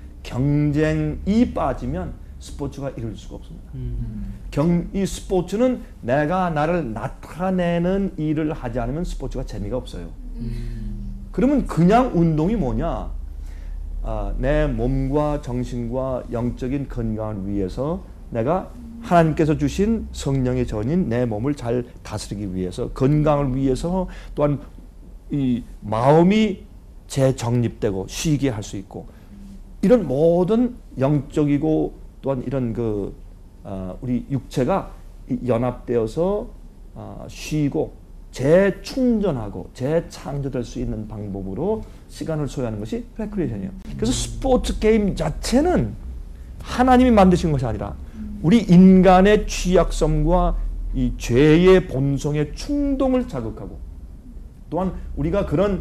경쟁이 빠지면 스포츠가 이룰 수가 없습니다. 이 스포츠는 내가 나를 나타내는 일을 하지 않으면 스포츠가 재미가 없어요. 그러면 그냥 운동이 뭐냐? 내 몸과 정신과 영적인 건강을 위해서 내가 하나님께서 주신 성령의 전인 내 몸을 잘 다스리기 위해서 건강을 위해서 또한 이 마음이 재정립되고 쉬게 할 수 있고 이런 모든 영적이고 또한 이런 우리 육체가 연합되어서 쉬고 재충전하고 재창조될 수 있는 방법으로 시간을 소요하는 것이 레크리에이션이에요. 그래서 스포츠 게임 자체는 하나님이 만드신 것이 아니라 우리 인간의 취약성과 이 죄의 본성의 충동을 자극하고 또한 우리가 그런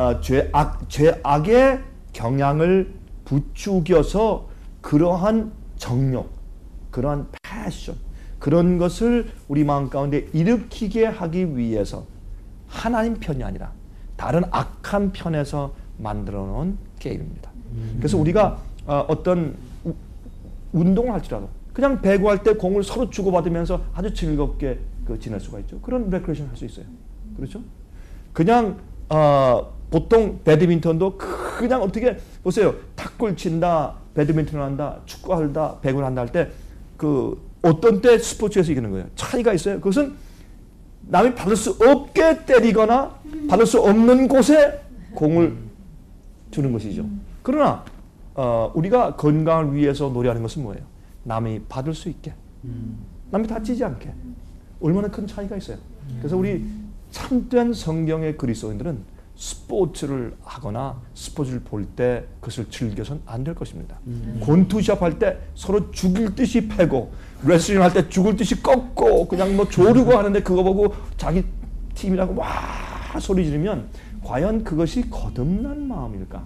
죄악의 경향을 부추겨서 그러한 정욕, 그러한 패션, 그런 것을 우리 마음 가운데 일으키게 하기 위해서 하나님 편이 아니라 다른 악한 편에서 만들어 놓은 게임입니다. 그래서 우리가 어떤 운동을 할지라도 그냥 배구할 때 공을 서로 주고받으면서 아주 즐겁게 지낼 수가 있죠. 그런 레크레이션 할 수 있어요. 그렇죠? 그냥 보통 배드민턴도 그냥 어떻게 보세요. 탁구를 친다, 배드민턴을 한다, 축구한다, 배구를 한다 할 때 어떤 때 스포츠에서 이기는 거예요. 차이가 있어요. 그것은 남이 받을 수 없게 때리거나 받을 수 없는 곳에 공을 주는 것이죠. 그러나 우리가 건강을 위해서 노래하는 것은 뭐예요? 남이 받을 수 있게, 남이 다치지 않게. 얼마나 큰 차이가 있어요. 그래서 우리 참된 성경의 그리스도인들은 스포츠를 하거나 스포츠를 볼 때 그것을 즐겨서는 안 될 것입니다. 권투 시합할 때 서로 죽일 듯이 패고, 레슬링 할 때 죽을 듯이 꺾고, 그냥 뭐 조르고 하는데 그거 보고 자기 팀이라고 와 소리 지르면 과연 그것이 거듭난 마음일까?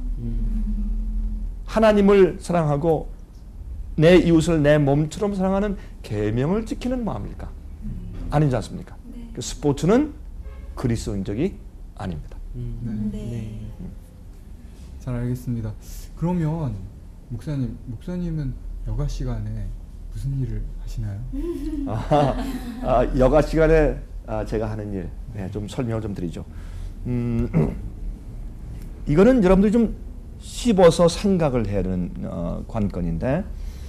하나님을 사랑하고 내 이웃을 내 몸처럼 사랑하는 계명을 지키는 마음일까? 아니지 않습니까? 그 스포츠는 그리스도인적이 아닙니다. 네. 잘 알겠습니다. 그러면 목사님은 여가 시간에 무슨 일을 하시나요? 여가 시간에 제가 하는 일, 좀 설명을 좀 드리죠. 이거는 여러분들이 좀 씹어서 생각을 해야 되는 관건인데,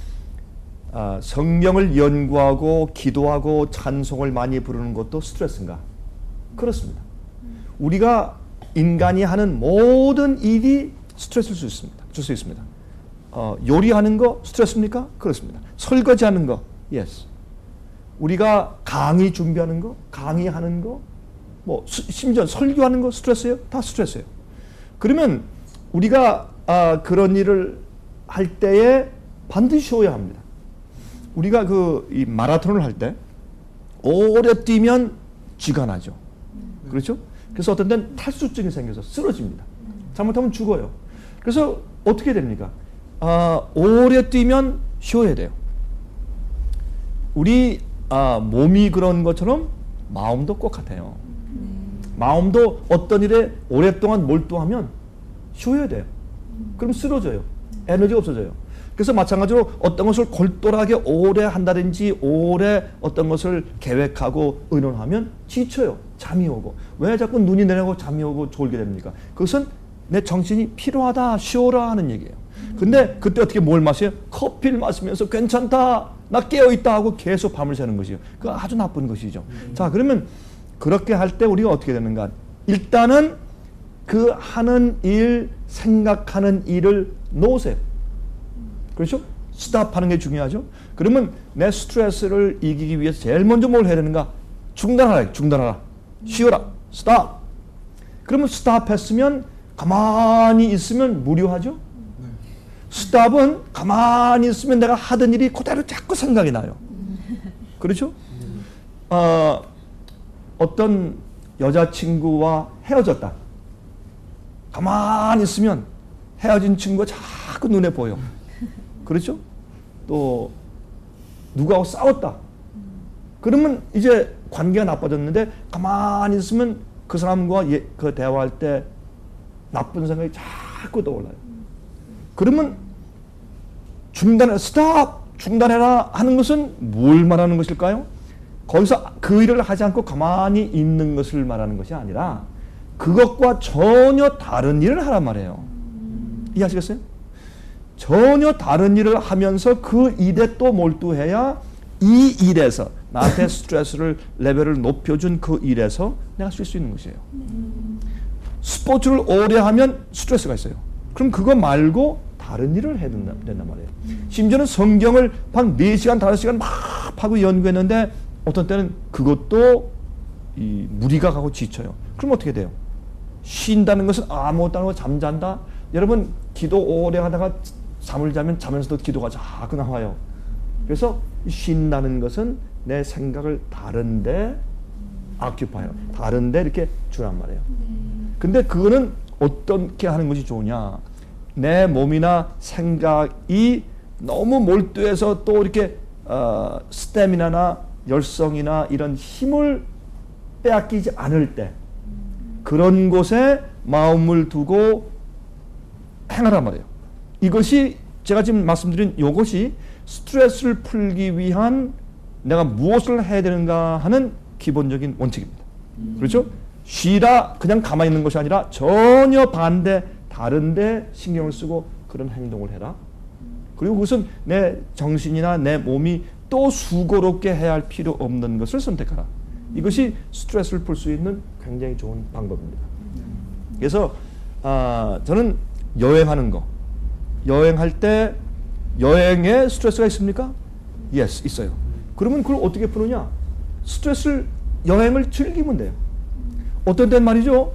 성경을 연구하고 기도하고 찬송을 많이 부르는 것도 스트레스인가? 그렇습니다. 우리가 인간이 하는 모든 일이 스트레스를 줄 수 있습니다. 요리하는 거 스트레스입니까? 그렇습니다. 설거지하는 거, yes. 우리가 강의 준비하는 거, 강의하는 거, 뭐 심지어 설교하는 거 스트레스예요? 다 스트레스예요. 그러면 우리가 그런 일을 할 때에 반드시 쉬어야 합니다. 우리가 이 마라톤을 할 때 오래 뛰면 쥐가 나죠. 그렇죠? 그래서 어떤 때는 탈수증이 생겨서 쓰러집니다. 잘못하면 죽어요. 그래서 어떻게 됩니까? 오래 뛰면 쉬어야 돼요. 우리 몸이 그런 것처럼 마음도 똑같아요. 마음도 어떤 일에 오랫동안 몰두하면 쉬어야 돼요. 그럼 쓰러져요. 에너지가 없어져요. 그래서 마찬가지로 어떤 것을 골똘하게 오래 한다든지 오래 어떤 것을 계획하고 의논하면 지쳐요. 잠이 오고. 왜 자꾸 눈이 내리고 잠이 오고 졸게 됩니까? 그것은 내 정신이 피로하다, 쉬어라 하는 얘기예요. 근데 그때 어떻게 뭘 마셔요? 커피를 마시면서 괜찮다, 나 깨어있다 하고 계속 밤을 새는 것이에요. 그거 아주 나쁜 것이죠. 자, 그러면 그렇게 할 때 우리가 어떻게 되는가? 일단은 그 하는 일, 생각하는 일을 놓으세요. 그렇죠? 스탑하는 게 중요하죠. 그러면 내 스트레스를 이기기 위해서 제일 먼저 뭘 해야 되는가? 중단하라. 쉬어라. 스탑. 그러면 스탑했으면 가만히 있으면 무료하죠. 스탑은 가만히 있으면 내가 하던 일이 그대로 자꾸 생각이 나요. 그렇죠? 어떤 여자친구와 헤어졌다. 가만히 있으면 헤어진 친구가 자꾸 눈에 보여. 그렇죠? 또 누구하고 싸웠다. 그러면 이제 관계가 나빠졌는데 가만히 있으면 그 사람과 그 대화할 때 나쁜 생각이 자꾸 떠올라요. 그러면 스탑! 중단해라 하는 것은 뭘 말하는 것일까요? 거기서 그 일을 하지 않고 가만히 있는 것을 말하는 것이 아니라 그것과 전혀 다른 일을 하란 말이에요. 이해하시겠어요? 전혀 다른 일을 하면서 그 일에 또 몰두해야 이 일에서 나한테 스트레스를 레벨을 높여준 그 일에서 내가 쉴 수 있는 것이에요. 스포츠를 오래 하면 스트레스가 있어요. 그럼 그거 말고 다른 일을 해야 된단 말이에요. 심지어는 성경을 한 4시간, 5시간 막 하고 연구했는데 어떤 때는 그것도 무리가 가고 지쳐요. 그럼 어떻게 돼요? 쉰다는 것은 아무것도 안 하고 잠잔다? 여러분 기도 오래 하다가 잠을 자면 자면서도 기도가 자꾸 나와요. 그래서 쉰다는 것은 내 생각을 다른데 아큐파이어, 다른데 이렇게 주란 말이에요. 근데 그거는 어떻게 하는 것이 좋으냐? 내 몸이나 생각이 너무 몰두해서 또 이렇게 스태미나나 열성이나 이런 힘을 빼앗기지 않을 때 그런 곳에 마음을 두고 행하란 말이에요. 이것이 제가 지금 말씀드린 이것이 스트레스를 풀기 위한 내가 무엇을 해야 되는가 하는 기본적인 원칙입니다. 그렇죠? 쉬라 그냥 가만히 있는 것이 아니라 전혀 반대 다른데 신경을 쓰고 그런 행동을 해라. 그리고 그것은 내 정신이나 내 몸이 또 수고롭게 해야 할 필요 없는 것을 선택하라. 이것이 스트레스를 풀 수 있는 굉장히 좋은 방법입니다. 그래서 저는 여행하는 거, 여행할 때 여행에 스트레스가 있습니까? Yes, 있어요. 그러면 그걸 어떻게 푸느냐? 스트레스를, 여행을 즐기면 돼요. 어떤 때는 말이죠,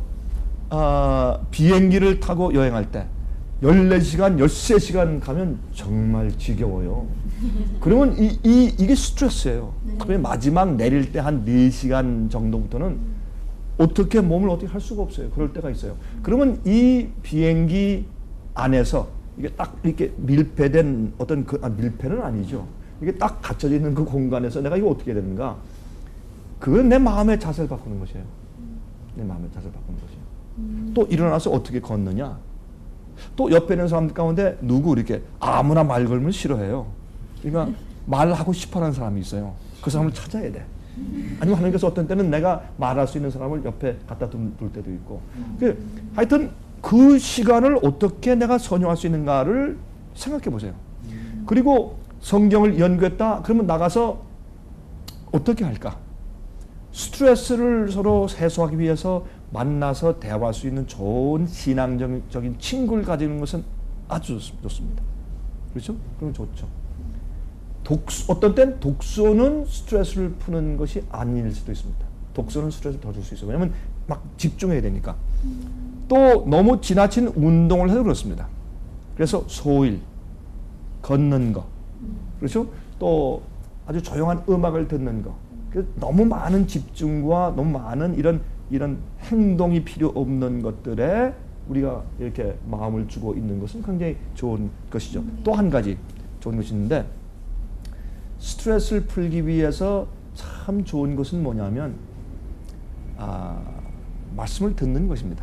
비행기를 타고 여행할 때 14시간, 13시간 가면 정말 지겨워요. 그러면 이게 스트레스예요. 그러면 마지막 내릴 때 한 4시간 정도부터는 어떻게 몸을 어떻게 할 수가 없어요. 그럴 때가 있어요. 그러면 이 비행기 안에서 이게 딱 이렇게 밀폐된 어떤 밀폐는 아니죠. 이게 딱 갇혀져 있는 그 공간에서 내가 이거 어떻게 해야 되는가? 그건 내 마음의 자세를 바꾸는 것이에요. 내 마음의 자세를 바꾸는 것이에요. 또 일어나서 어떻게 걷느냐? 또 옆에 있는 사람들 가운데 누구 이렇게 아무나 말 걸면 싫어해요. 그러니까 말하고 싶어하는 사람이 있어요. 그 사람을 찾아야 돼. 아니면 하나님께서 어떤 때는 내가 말할 수 있는 사람을 옆에 갖다 둘 때도 있고. 하여튼 그 시간을 어떻게 내가 선용할 수 있는가를 생각해 보세요. 그리고 성경을 연구했다. 그러면 나가서 어떻게 할까? 스트레스를 서로 해소하기 위해서 만나서 대화할 수 있는 좋은 신앙적인 친구를 가지는 것은 아주 좋습니다. 그렇죠? 그럼 좋죠. 어떤 땐 독서는 스트레스를 푸는 것이 아닐 수도 있습니다. 독서는 스트레스를 더 줄 수 있어요. 왜냐하면 막 집중해야 되니까. 또 너무 지나친 운동을 해도 그렇습니다. 그래서 소일, 걷는 거, 그렇죠? 또 아주 조용한 음악을 듣는 거. 너무 많은 집중과 너무 많은 이런 행동이 필요 없는 것들에 우리가 이렇게 마음을 주고 있는 것은 굉장히 좋은 것이죠. 또 한 가지 좋은 것이 있는데, 스트레스를 풀기 위해서 참 좋은 것은 뭐냐면 말씀을 듣는 것입니다.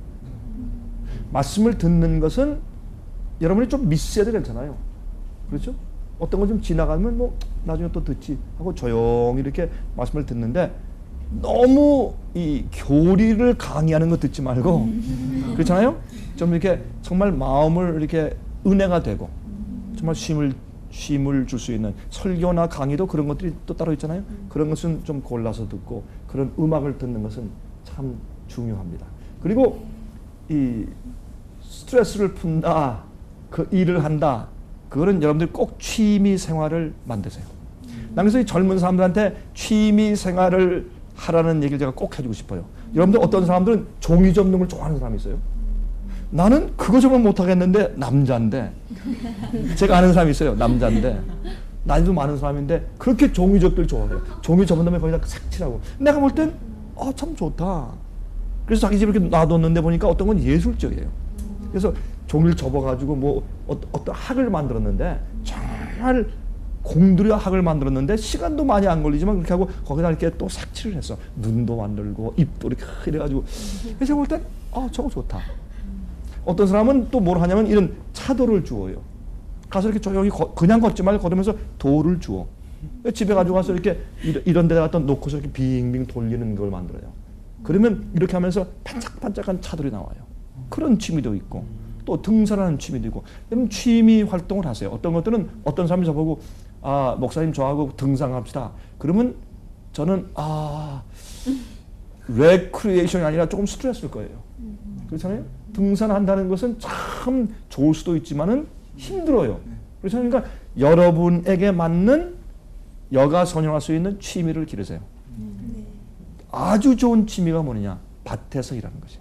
말씀을 듣는 것은 여러분이 좀 미스해도 괜찮아요. 그렇죠? 어떤 거 좀 지나가면 뭐 나중에 또 듣지 하고 조용히 이렇게 말씀을 듣는데, 너무 이 교리를 강의하는 거 듣지 말고, 그렇잖아요? 좀 이렇게 정말 마음을 이렇게 은혜가 되고 정말 쉼을 줄 수 있는 설교나 강의도 그런 것들이 또 따로 있잖아요. 그런 것은 좀 골라서 듣고, 그런 음악을 듣는 것은 참 중요합니다. 그리고 이 스트레스를 푼다, 그 일을 한다, 그거는 여러분들 꼭 취미 생활을 만드세요. 난 그래서 이 젊은 사람들한테 취미 생활을 하라는 얘기를 제가 꼭 해주고 싶어요. 여러분들 어떤 사람들은 종이 접는 걸 좋아하는 사람이 있어요. 나는 그거 정말 못하겠는데, 남자인데, 제가 아는 사람이 있어요. 남자인데, 나이도 많은 사람인데 그렇게 종이 접기를 좋아해요. 종이 접은 다음에 거기다 색칠하고. 내가 볼 땐 참 좋다. 그래서 자기 집에 이렇게 놔뒀는데 보니까 어떤 건 예술적이에요. 그래서 종이를 접어가지고 뭐 어떤 학을 만들었는데, 정말 공들여 학을 만들었는데 시간도 많이 안 걸리지만 그렇게 하고 거기다 이렇게 또 색칠을 했어. 눈도 만들고 입도 이렇게 이래가지고. 그래서 제가 볼 땐 저거 좋다. 어떤 사람은 또 뭘 하냐면 이런 차돌을 주워요. 가서 이렇게 조용히 그냥 걷지 말고 걸으면서 돌을 주워. 집에 가지고 가서 이렇게 이런 데다 갖다 놓고서 이렇게 빙빙 돌리는 걸 만들어요. 그러면 이렇게 하면서 반짝반짝한 차돌이 나와요. 그런 취미도 있고, 또 등산하는 취미도 있고. 여러분 취미 활동을 하세요. 어떤 것들은 어떤 사람이 저보고 목사님 저하고 등산합시다. 그러면 저는 레크리에이션이 아니라 조금 스트레스일 거예요. 그렇잖아요? 등산한다는 것은 참 좋을 수도 있지만은 힘들어요. 그러니까 여러분에게 맞는 여가 선용할 수 있는 취미를 기르세요. 아주 좋은 취미가 뭐냐? 밭에서 일하는 것이에요.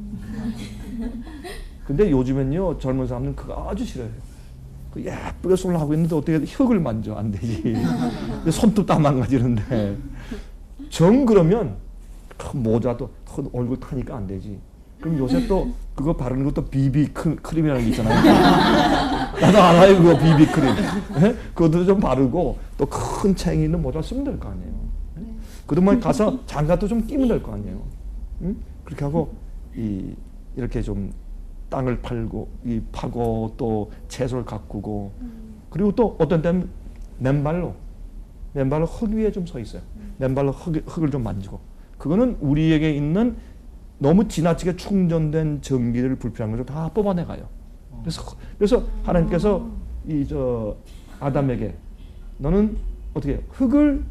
근데 요즘엔요, 젊은 사람들은 그거 아주 싫어해요. 그 예쁘게 손을 하고 있는데 어떻게 흙을 만져? 안 되지. 손톱 다 망가지는데. 정 그러면 모자도 얼굴 타니까 안 되지. 그럼 요새 또 그거 바르는 것도 비비 크림이라는 게 있잖아요. 나도 알아요, 그거 비비 크림. 네? 그것도 좀 바르고 또 큰 챙이 있는 모자 쓰면 될 거 아니에요. 네? 그동안 가서 장갑도 좀 끼면 될 거 아니에요. 응? 그렇게 하고 이렇게 좀 땅을 파고 또 채소를 가꾸고, 그리고 또 어떤 때는 맨발로 흙 위에 좀 서 있어요. 맨발로 흙을 좀 만지고. 그거는 우리에게 있는 너무 지나치게 충전된 전기를 불필요한 것을 다 뽑아내 가요. 그래서 하나님께서 아담에게 너는 어떻게 해요? 흙을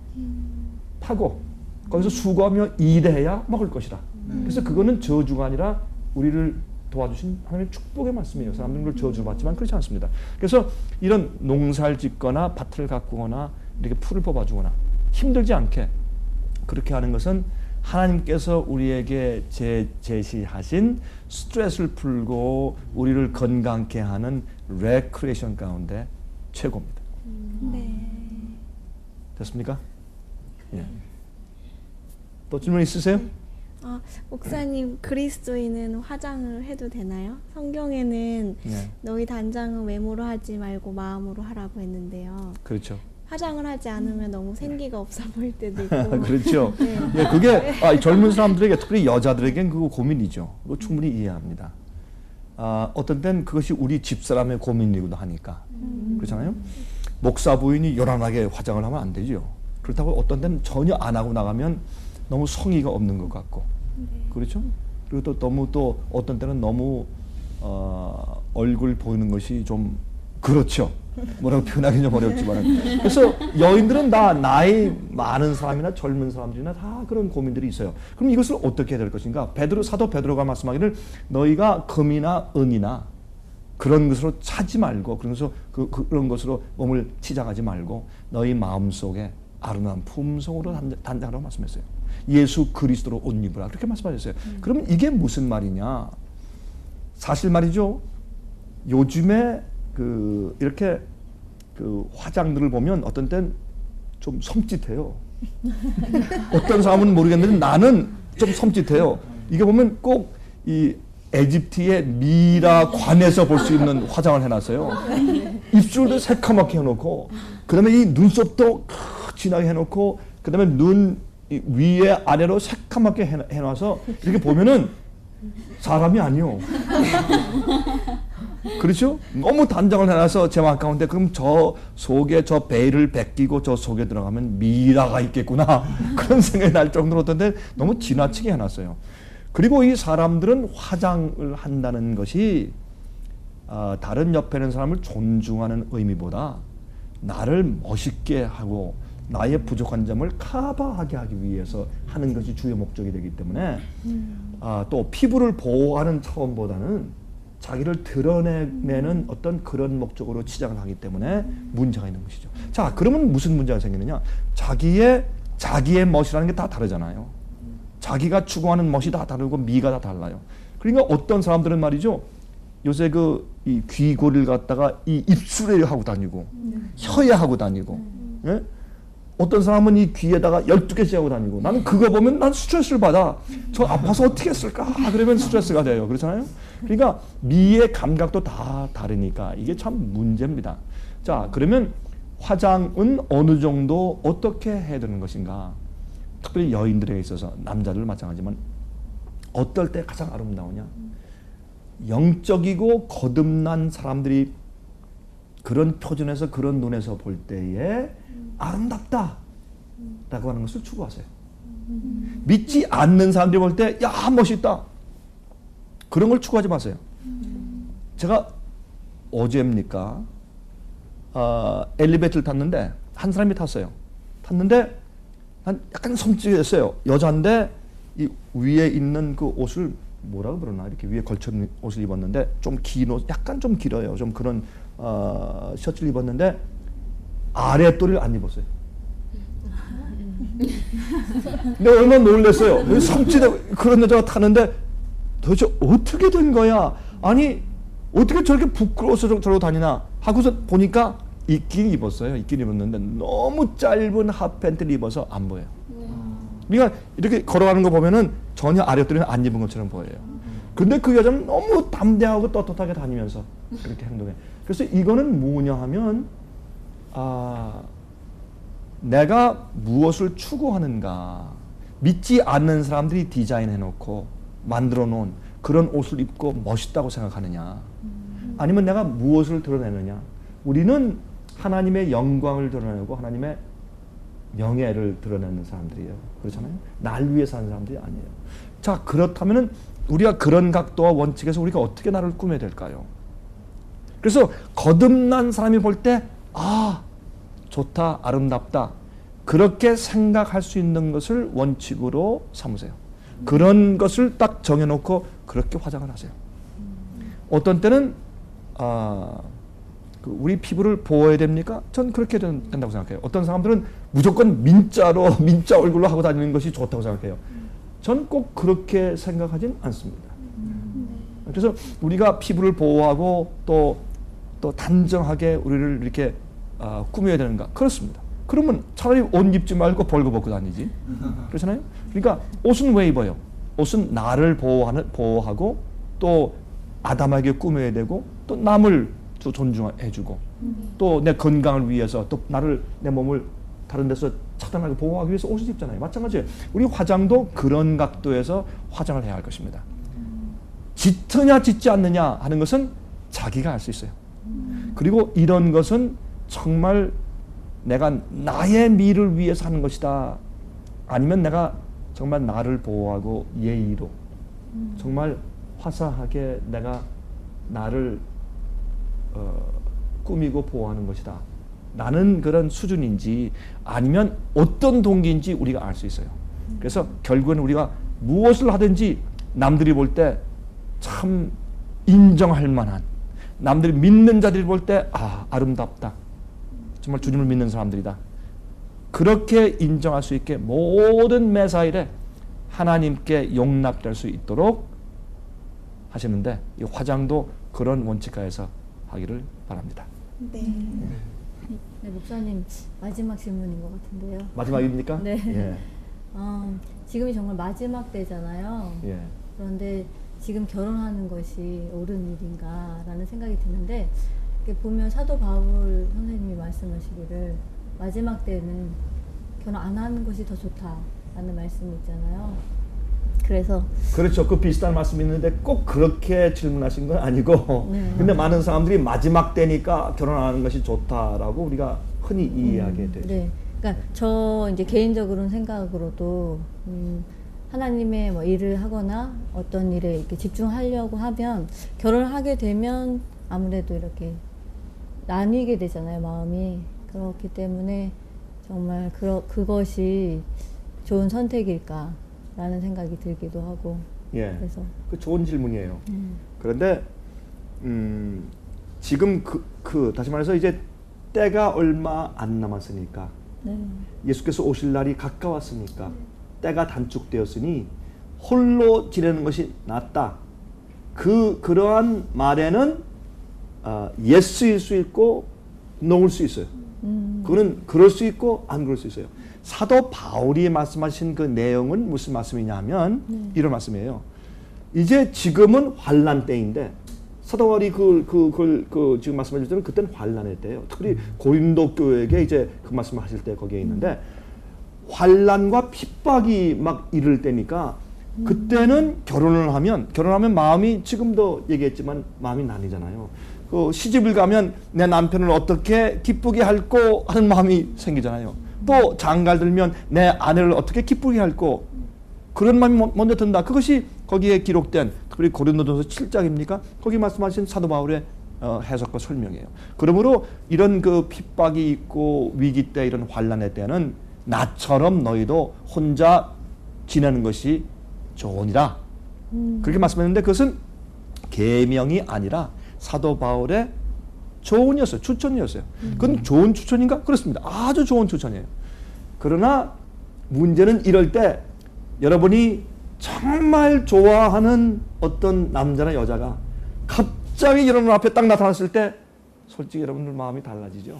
파고 거기서 수고하며 일해야 먹을 것이다. 그래서 그거는 저주가 아니라 우리를 도와주신 하나님의 축복의 말씀이에요. 사람들은 그걸 저주를 받지만 그렇지 않습니다. 그래서 이런 농사를 짓거나 밭을 가꾸거나 이렇게 풀을 뽑아주거나 힘들지 않게 그렇게 하는 것은 하나님께서 우리에게 제시하신 스트레스를 풀고 우리를 건강케 하는 레크레이션 가운데 최고입니다. 네. 됐습니까? 예. 또 질문 있으세요? 목사님, 그리스도인은 화장을 해도 되나요? 성경에는 네. 너희 단장은 외모로 하지 말고 마음으로 하라고 했는데요. 그렇죠. 화장을 하지 않으면 너무 생기가 없어 보일 때도 있고. 그렇죠. 네. 예, 그게 젊은 사람들에게 특히 여자들에겐 그거 고민이죠. 그거 충분히 이해합니다. 어떤 땐 그것이 우리 집사람의 고민이기도 하니까. 그렇잖아요. 목사 부인이 요란하게 화장을 하면 안 되죠. 그렇다고 어떤 때는 전혀 안 하고 나가면 너무 성의가 없는 것 같고. 그렇죠. 그리고 또 너무 또 어떤 때는 너무 얼굴 보이는 것이 좀 그렇죠. 뭐라고 표현하기 좀 어렵지만. 그래서 여인들은 다 나이 많은 사람이나 젊은 사람들이나 다 그런 고민들이 있어야 그럼 이것을 어떻게 해야 될 것인가? 사도 베드로가 말씀하기를 너희가 금이나 은이나 그런 것으로 차지 말고 그런 것으로 몸을 치장하지 말고 너희 마음속에 아름다운 품성으로 단장하라고 말씀했어요. 예수 그리스도로 옷 입으라 그렇게 말씀하셨어요. 그러면 이게 무슨 말이냐? 사실 말이죠. 요즘에 이렇게 화장들을 보면 어떤 땐 좀 섬찟해요. 어떤 사람은 모르겠는데 나는 좀 섬찟해요. 이게 보면 꼭 이 에집트의 미라 관에서 볼 수 있는 화장을 해놨어요. 입술도 새카맣게 해놓고, 그 다음에 이 눈썹도 진하게 해놓고, 그 다음에 눈 위에 아래로 새카맣게 해놔서 이렇게 보면은 사람이 아니요. 그렇죠? 너무 단정을 해놔서 제왕 가운데 그럼 저 속에 저 베일을 벗기고 저 속에 들어가면 미라가 있겠구나 그런 생각이 날 정도로 어떤데 너무 지나치게 해놨어요. 그리고 이 사람들은 화장을 한다는 것이 다른 옆에 있는 사람을 존중하는 의미보다 나를 멋있게 하고 나의 부족한 점을 커버하게 하기 위해서 하는 것이 주요 목적이 되기 때문에 또 피부를 보호하는 차원보다는 자기를 드러내는 어떤 그런 목적으로 치장을 하기 때문에 문제가 있는 것이죠. 자, 그러면 무슨 문제가 생기느냐? 자기의 멋이라는 게 다 다르잖아요. 자기가 추구하는 멋이 다 다르고 미가 다 달라요. 그러니까 어떤 사람들은 말이죠. 요새 이 귀걸이를 갖다가 이 입술에 하고 다니고 혀에 하고 다니고 예? 어떤 사람은 이 귀에다가 12개씩 하고 다니고 나는 그거 보면 난 스트레스를 받아. 저 아파서 어떻게 했을까? 그러면 스트레스가 돼요. 그렇잖아요. 그러니까 미의 감각도 다 다르니까 이게 참 문제입니다. 자, 그러면 화장은 어느 정도 어떻게 해야 되는 것인가? 특별히 여인들에게 있어서 남자들 마찬가지지만 어떨 때 가장 아름다우냐? 영적이고 거듭난 사람들이 그런 표준에서 그런 눈에서 볼 때에 아름답다 라고 하는 것을 추구하세요. 믿지 않는 사람들이 볼 때 야 멋있다 그런 걸 추구하지 마세요. 제가 어제입니까 엘리베이터를 탔는데 한 사람이 탔는데 난 약간 섬찟했어요. 여자인데 이 위에 있는 그 옷을 뭐라고 그러나 이렇게 위에 걸쳐 있는 옷을 입었는데 좀 긴 옷, 약간 좀 길어요. 좀 그런 셔츠를 입었는데 아랫도리를 안 입었어요. 내가 얼마나 놀랐어요. 섬찟해 그런 여자가 타는데 도대체 어떻게 된 거야? 아니 어떻게 저렇게 부끄러워서 저러고 다니나 하고서 보니까 입긴 입었어요. 입긴 입었는데 너무 짧은 핫팬티를 입어서 안 보여요. 그러니까 이렇게 걸어가는 거 보면은 전혀 아랫도리는 안 입은 것처럼 보여요. 근데 그 여자는 너무 담대하고 떳떳하게 다니면서 그렇게 행동해. 그래서 이거는 뭐냐 하면 내가 무엇을 추구하는가. 믿지 않는 사람들이 디자인해놓고 만들어놓은 그런 옷을 입고 멋있다고 생각하느냐. 아니면 내가 무엇을 드러내느냐. 우리는 하나님의 영광을 드러내고 하나님의 명예를 드러내는 사람들이에요. 그렇잖아요. 날 위해 사는 사람들이 아니에요. 자, 그렇다면은 우리가 그런 각도와 원칙에서 우리가 어떻게 나를 꾸며야 될까요? 그래서 거듭난 사람이 볼 때 좋다, 아름답다 그렇게 생각할 수 있는 것을 원칙으로 삼으세요. 그런 것을 딱 정해놓고 그렇게 화장을 하세요. 어떤 때는 우리 피부를 보호해야 됩니까? 전 그렇게 된다고 생각해요. 어떤 사람들은 무조건 민자 얼굴로 하고 다니는 것이 좋다고 생각해요. 전 꼭 그렇게 생각하진 않습니다. 그래서 우리가 피부를 보호하고 또 단정하게 우리를 이렇게 꾸며야 되는가? 그렇습니다. 그러면 차라리 옷 입지 말고 벌거벗고 다니지. 그렇잖아요? 그러니까 옷은 왜 입어요? 옷은 나를 보호하고 또 아담하게 꾸며야 되고 또 남을 존중해주고 또 내 건강을 위해서 또 내 몸을 다른 데서 차단하게 보호하기 위해서 옷을 입잖아요. 마찬가지예요. 우리 화장도 그런 각도에서 화장을 해야 할 것입니다. 짙으냐 짙지 않느냐 하는 것은 자기가 알 수 있어요. 그리고 이런 것은 정말 내가 나의 미를 위해서 하는 것이다. 아니면 내가 정말 나를 보호하고 예의로 정말 화사하게 내가 나를 꾸미고 보호하는 것이다. 라는 그런 수준인지 아니면 어떤 동기인지 우리가 알 수 있어요. 그래서 결국은 우리가 무엇을 하든지 남들이 볼 때 참 인정할 만한, 남들이 믿는 자들이 볼 때 아름답다. 정말 주님을 믿는 사람들이다. 그렇게 인정할 수 있게 모든 매사일에 하나님께 용납될 수 있도록 하시는데 이 화장도 그런 원칙하에서 하기를 바랍니다. 네. 네, 목사님 마지막 질문인 것 같은데요. 마지막입니까? 네. 예. 지금이 정말 마지막 때잖아요. 예. 그런데 지금 결혼하는 것이 옳은 일인가라는 생각이 드는데 이렇게 보면 사도 바울 선생님이 말씀하시기를 마지막 때는 결혼 안 하는 것이 더 좋다라는 말씀이 있잖아요. 그래서 그렇죠. 그 비슷한 말씀이 있는데 꼭 그렇게 질문하신 건 아니고 근데 많은 사람들이 마지막 때니까 결혼하는 것이 좋다라고 우리가 흔히 이해하게 되죠. 네. 그러니까 저 이제 개인적으로는 생각으로도 하나님의 뭐 일을 하거나 어떤 일에 이렇게 집중하려고 하면 결혼을 하게 되면 아무래도 이렇게 나뉘게 되잖아요, 마음이. 그렇기 때문에 정말 그것이 좋은 선택일까라는 생각이 들기도 하고. 예. 그래서 그 좋은 질문이에요. 그런데 지금 다시 말해서 이제 때가 얼마 안 남았으니까 네. 예수께서 오실 날이 가까웠으니까 때가 단축되었으니 홀로 지내는 것이 낫다. 그러한 말에는 예스일 수 있고 노일 수 있어요. 그거는 그럴 수 있고 안 그럴 수 있어요. 사도 바울이 말씀하신 그 내용은 무슨 말씀이냐면 이런 말씀이에요. 이제 지금은 환난 때인데 사도 바울이 지금 말씀해 주실 때는 그때는 환난의 때예요. 특히 고린도 교회에게 이제 그 말씀을 하실 때 거기에 있는데 환난과 핍박이 막 이를 때니까 그때는 결혼하면 마음이 지금도 얘기했지만 마음이 나뉘잖아요. 그 시집을 가면 내 남편을 어떻게 기쁘게 할꼬 하는 마음이 생기잖아요. 또 장가를 들면 내 아내를 어떻게 기쁘게 할꼬 그런 마음이 먼저 든다. 그것이 거기에 기록된 특히 고린도전서 7장입니까? 거기 말씀하신 사도 바울의 해석과 설명이에요. 그러므로 이런 그 핍박이 있고 위기 때 이런 환난의 때는 나처럼 너희도 혼자 지내는 것이 좋으니라. 그렇게 말씀했는데 그것은 계명이 아니라 사도 바울의 조언이었어요. 추천이었어요. 그건 좋은 추천인가? 그렇습니다. 아주 좋은 추천이에요. 그러나 문제는 이럴 때 여러분이 정말 좋아하는 어떤 남자나 여자가 갑자기 여러분 앞에 딱 나타났을 때 솔직히 여러분들 마음이 달라지죠.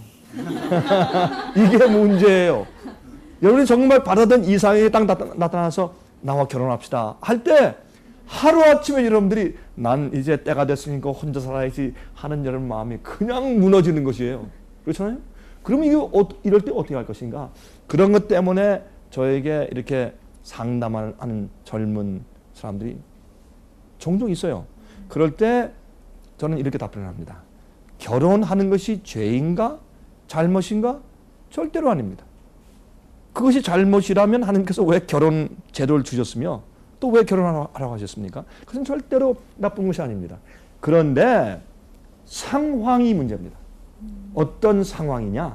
이게 문제예요. 여러분이 정말 바라던 이상이 딱 나타나서 나와 결혼합시다 할 때 하루아침에 여러분들이 난 이제 때가 됐으니까 혼자 살아야지 하는 여러분 마음이 그냥 무너지는 것이에요. 그렇잖아요? 그러면 이럴 때 어떻게 할 것인가? 그런 것 때문에 저에게 이렇게 상담하는 젊은 사람들이 종종 있어요. 그럴 때 저는 이렇게 답변을 합니다. 결혼하는 것이 죄인가? 잘못인가? 절대로 아닙니다. 그것이 잘못이라면 하나님께서 왜 결혼 제도를 주셨으며 또 왜 결혼하라고 하셨습니까? 그것은 절대로 나쁜 것이 아닙니다. 그런데 상황이 문제입니다. 어떤 상황이냐?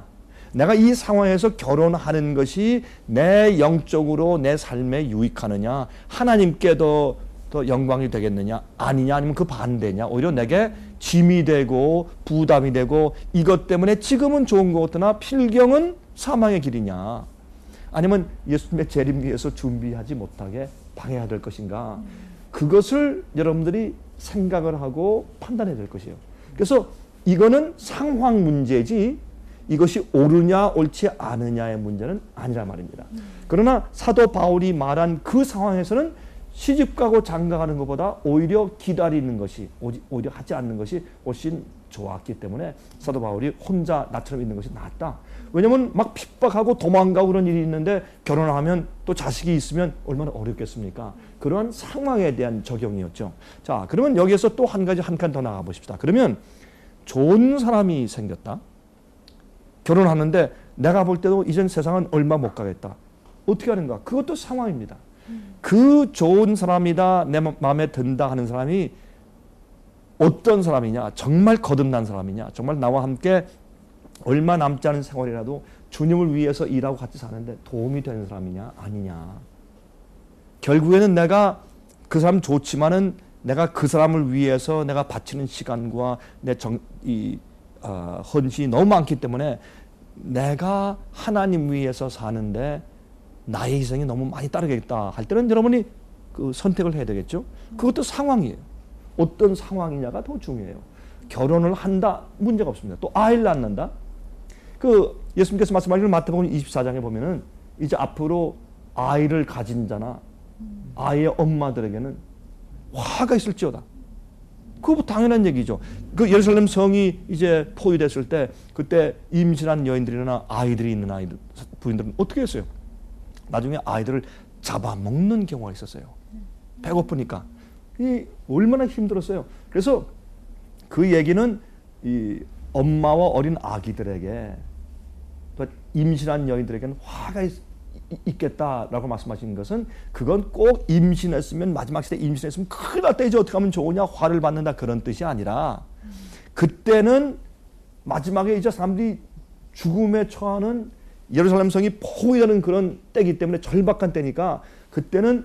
내가 이 상황에서 결혼하는 것이 내 영적으로 내 삶에 유익하느냐, 하나님께 더 영광이 되겠느냐, 아니냐, 아니면 그 반대냐, 오히려 내게 짐이 되고 부담이 되고 이것 때문에 지금은 좋은 것 같으나 필경은 사망의 길이냐, 아니면 예수님의 재림 위해서 준비하지 못하게 방해해야 될 것인가, 그것을 여러분들이 생각을 하고 판단해야 될 것이에요. 그래서 이거는 상황 문제지 이것이 옳으냐 옳지 않으냐의 문제는 아니란 말입니다. 그러나 사도 바울이 말한 그 상황에서는 시집가고 장가가는 것보다 오히려 기다리는 것이, 오히려 하지 않는 것이 훨씬 좋았기 때문에 사도 바울이 혼자 나처럼 있는 것이 낫다. 왜냐면 막 핍박하고 도망가고 그런 일이 있는데 결혼하면 또 자식이 있으면 얼마나 어렵겠습니까? 그러한 상황에 대한 적용이었죠. 자, 그러면 여기에서 또 한 가지 한 칸 더 나가 보십시다. 그러면 좋은 사람이 생겼다. 결혼하는데 내가 볼 때도 이젠 세상은 얼마 못 가겠다. 어떻게 하는가? 그것도 상황입니다. 그 좋은 사람이다, 내 마음에 든다 하는 사람이 어떤 사람이냐, 정말 거듭난 사람이냐, 정말 나와 함께 얼마 남지 않은 생활이라도 주님을 위해서 일하고 같이 사는데 도움이 되는 사람이냐 아니냐. 결국에는 내가 그 사람 좋지만은 내가 그 사람을 위해서 내가 바치는 시간과 내 헌신이 너무 많기 때문에 내가 하나님 위해서 사는데 나의 희생이 너무 많이 따르겠다 할 때는 여러분이 그 선택을 해야 되겠죠. 그것도 상황이에요. 어떤 상황이냐가 더 중요해요. 결혼을 한다, 문제가 없습니다. 또 아이를 낳는다. 그 예수님께서 말씀하시는 마태복음 24장에 보면은 이제 앞으로 아이를 가진 자나 아이의 엄마들에게는 화가 있을지어다. 그거 당연한 얘기죠. 그 예루살렘 성이 이제 포위됐을 때 그때 임신한 여인들이나 아이들이 있는 부인들은 어떻게 했어요? 나중에 아이들을 잡아먹는 경우가 있었어요. 배고프니까. 이 얼마나 힘들었어요. 그래서 그 얘기는 이 엄마와 어린 아기들에게 또 임신한 여인들에게는 화가 있겠다라고 말씀하신 것은 그건 꼭 임신했으면 마지막 시대에 임신했으면 큰일 났다 이제 어떻게 하면 좋으냐 화를 받는다 그런 뜻이 아니라 그때는 마지막에 이제 사람들이 죽음에 처하는 예루살렘 성이 포위되는 그런 때이기 때문에 절박한 때니까 그때는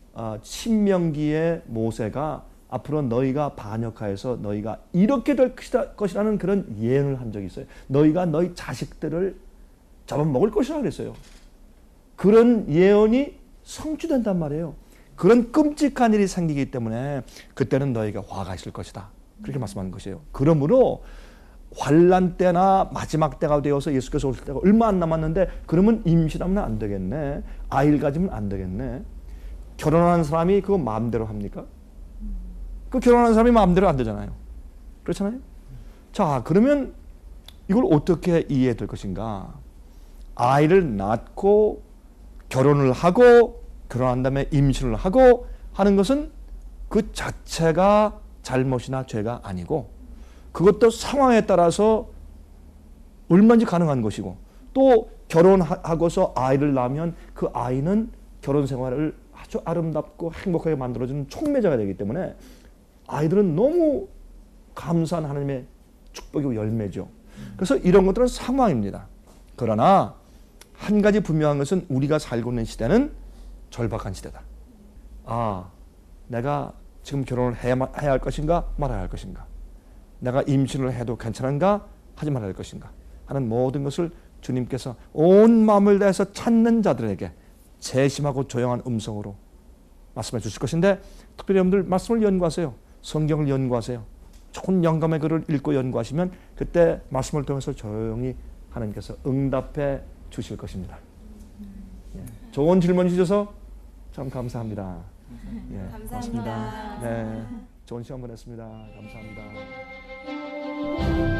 신명기의 모세가 앞으로 너희가 반역하여서 너희가 이렇게 될 것이라는 그런 예언을 한 적이 있어요. 너희가 너희 자식들을 잡아먹을 것이라 그랬어요. 그런 예언이 성취된단 말이에요. 그런 끔찍한 일이 생기기 때문에 그때는 너희가 화가 있을 것이다. 그렇게 말씀하는 것이에요. 그러므로 환난 때나 마지막 때가 되어서 예수께서 오실 때가 얼마 안 남았는데 그러면 임신하면 안 되겠네. 아이를 가지면 안 되겠네. 결혼하는 사람이 그거 마음대로 합니까? 그 결혼하는 사람이 마음대로 안 되잖아요. 그렇잖아요. 자, 그러면 이걸 어떻게 이해해야 될 것인가? 아이를 낳고 결혼을 하고 결혼한 다음에 임신을 하고 하는 것은 그 자체가 잘못이나 죄가 아니고 그것도 상황에 따라서 얼마든지 가능한 것이고 또 결혼하고서 아이를 낳으면 그 아이는 결혼 생활을 아주 아름답고 행복하게 만들어주는 촉매자가 되기 때문에 아이들은 너무 감사한 하나님의 축복이고 열매죠. 그래서 이런 것들은 상황입니다. 그러나 한 가지 분명한 것은 우리가 살고 있는 시대는 절박한 시대다. 아, 내가 지금 결혼을 해야 할 것인가 말아야 할 것인가, 내가 임신을 해도 괜찮은가 하지 말아야 할 것인가 하는 모든 것을 주님께서 온 마음을 다해서 찾는 자들에게 재심하고 조용한 음성으로 말씀해 주실 것인데 특별히 여러분들 말씀을 연구하세요. 성경을 연구하세요. 좋은 영감의 글을 읽고 연구하시면 그때 말씀을 통해서 조용히 하나님께서 응답해 주실 것입니다. 예. 좋은 질문 주셔서 참 감사합니다. 예, 감사합니다. 네, 좋은 시간 보냈습니다. 감사합니다.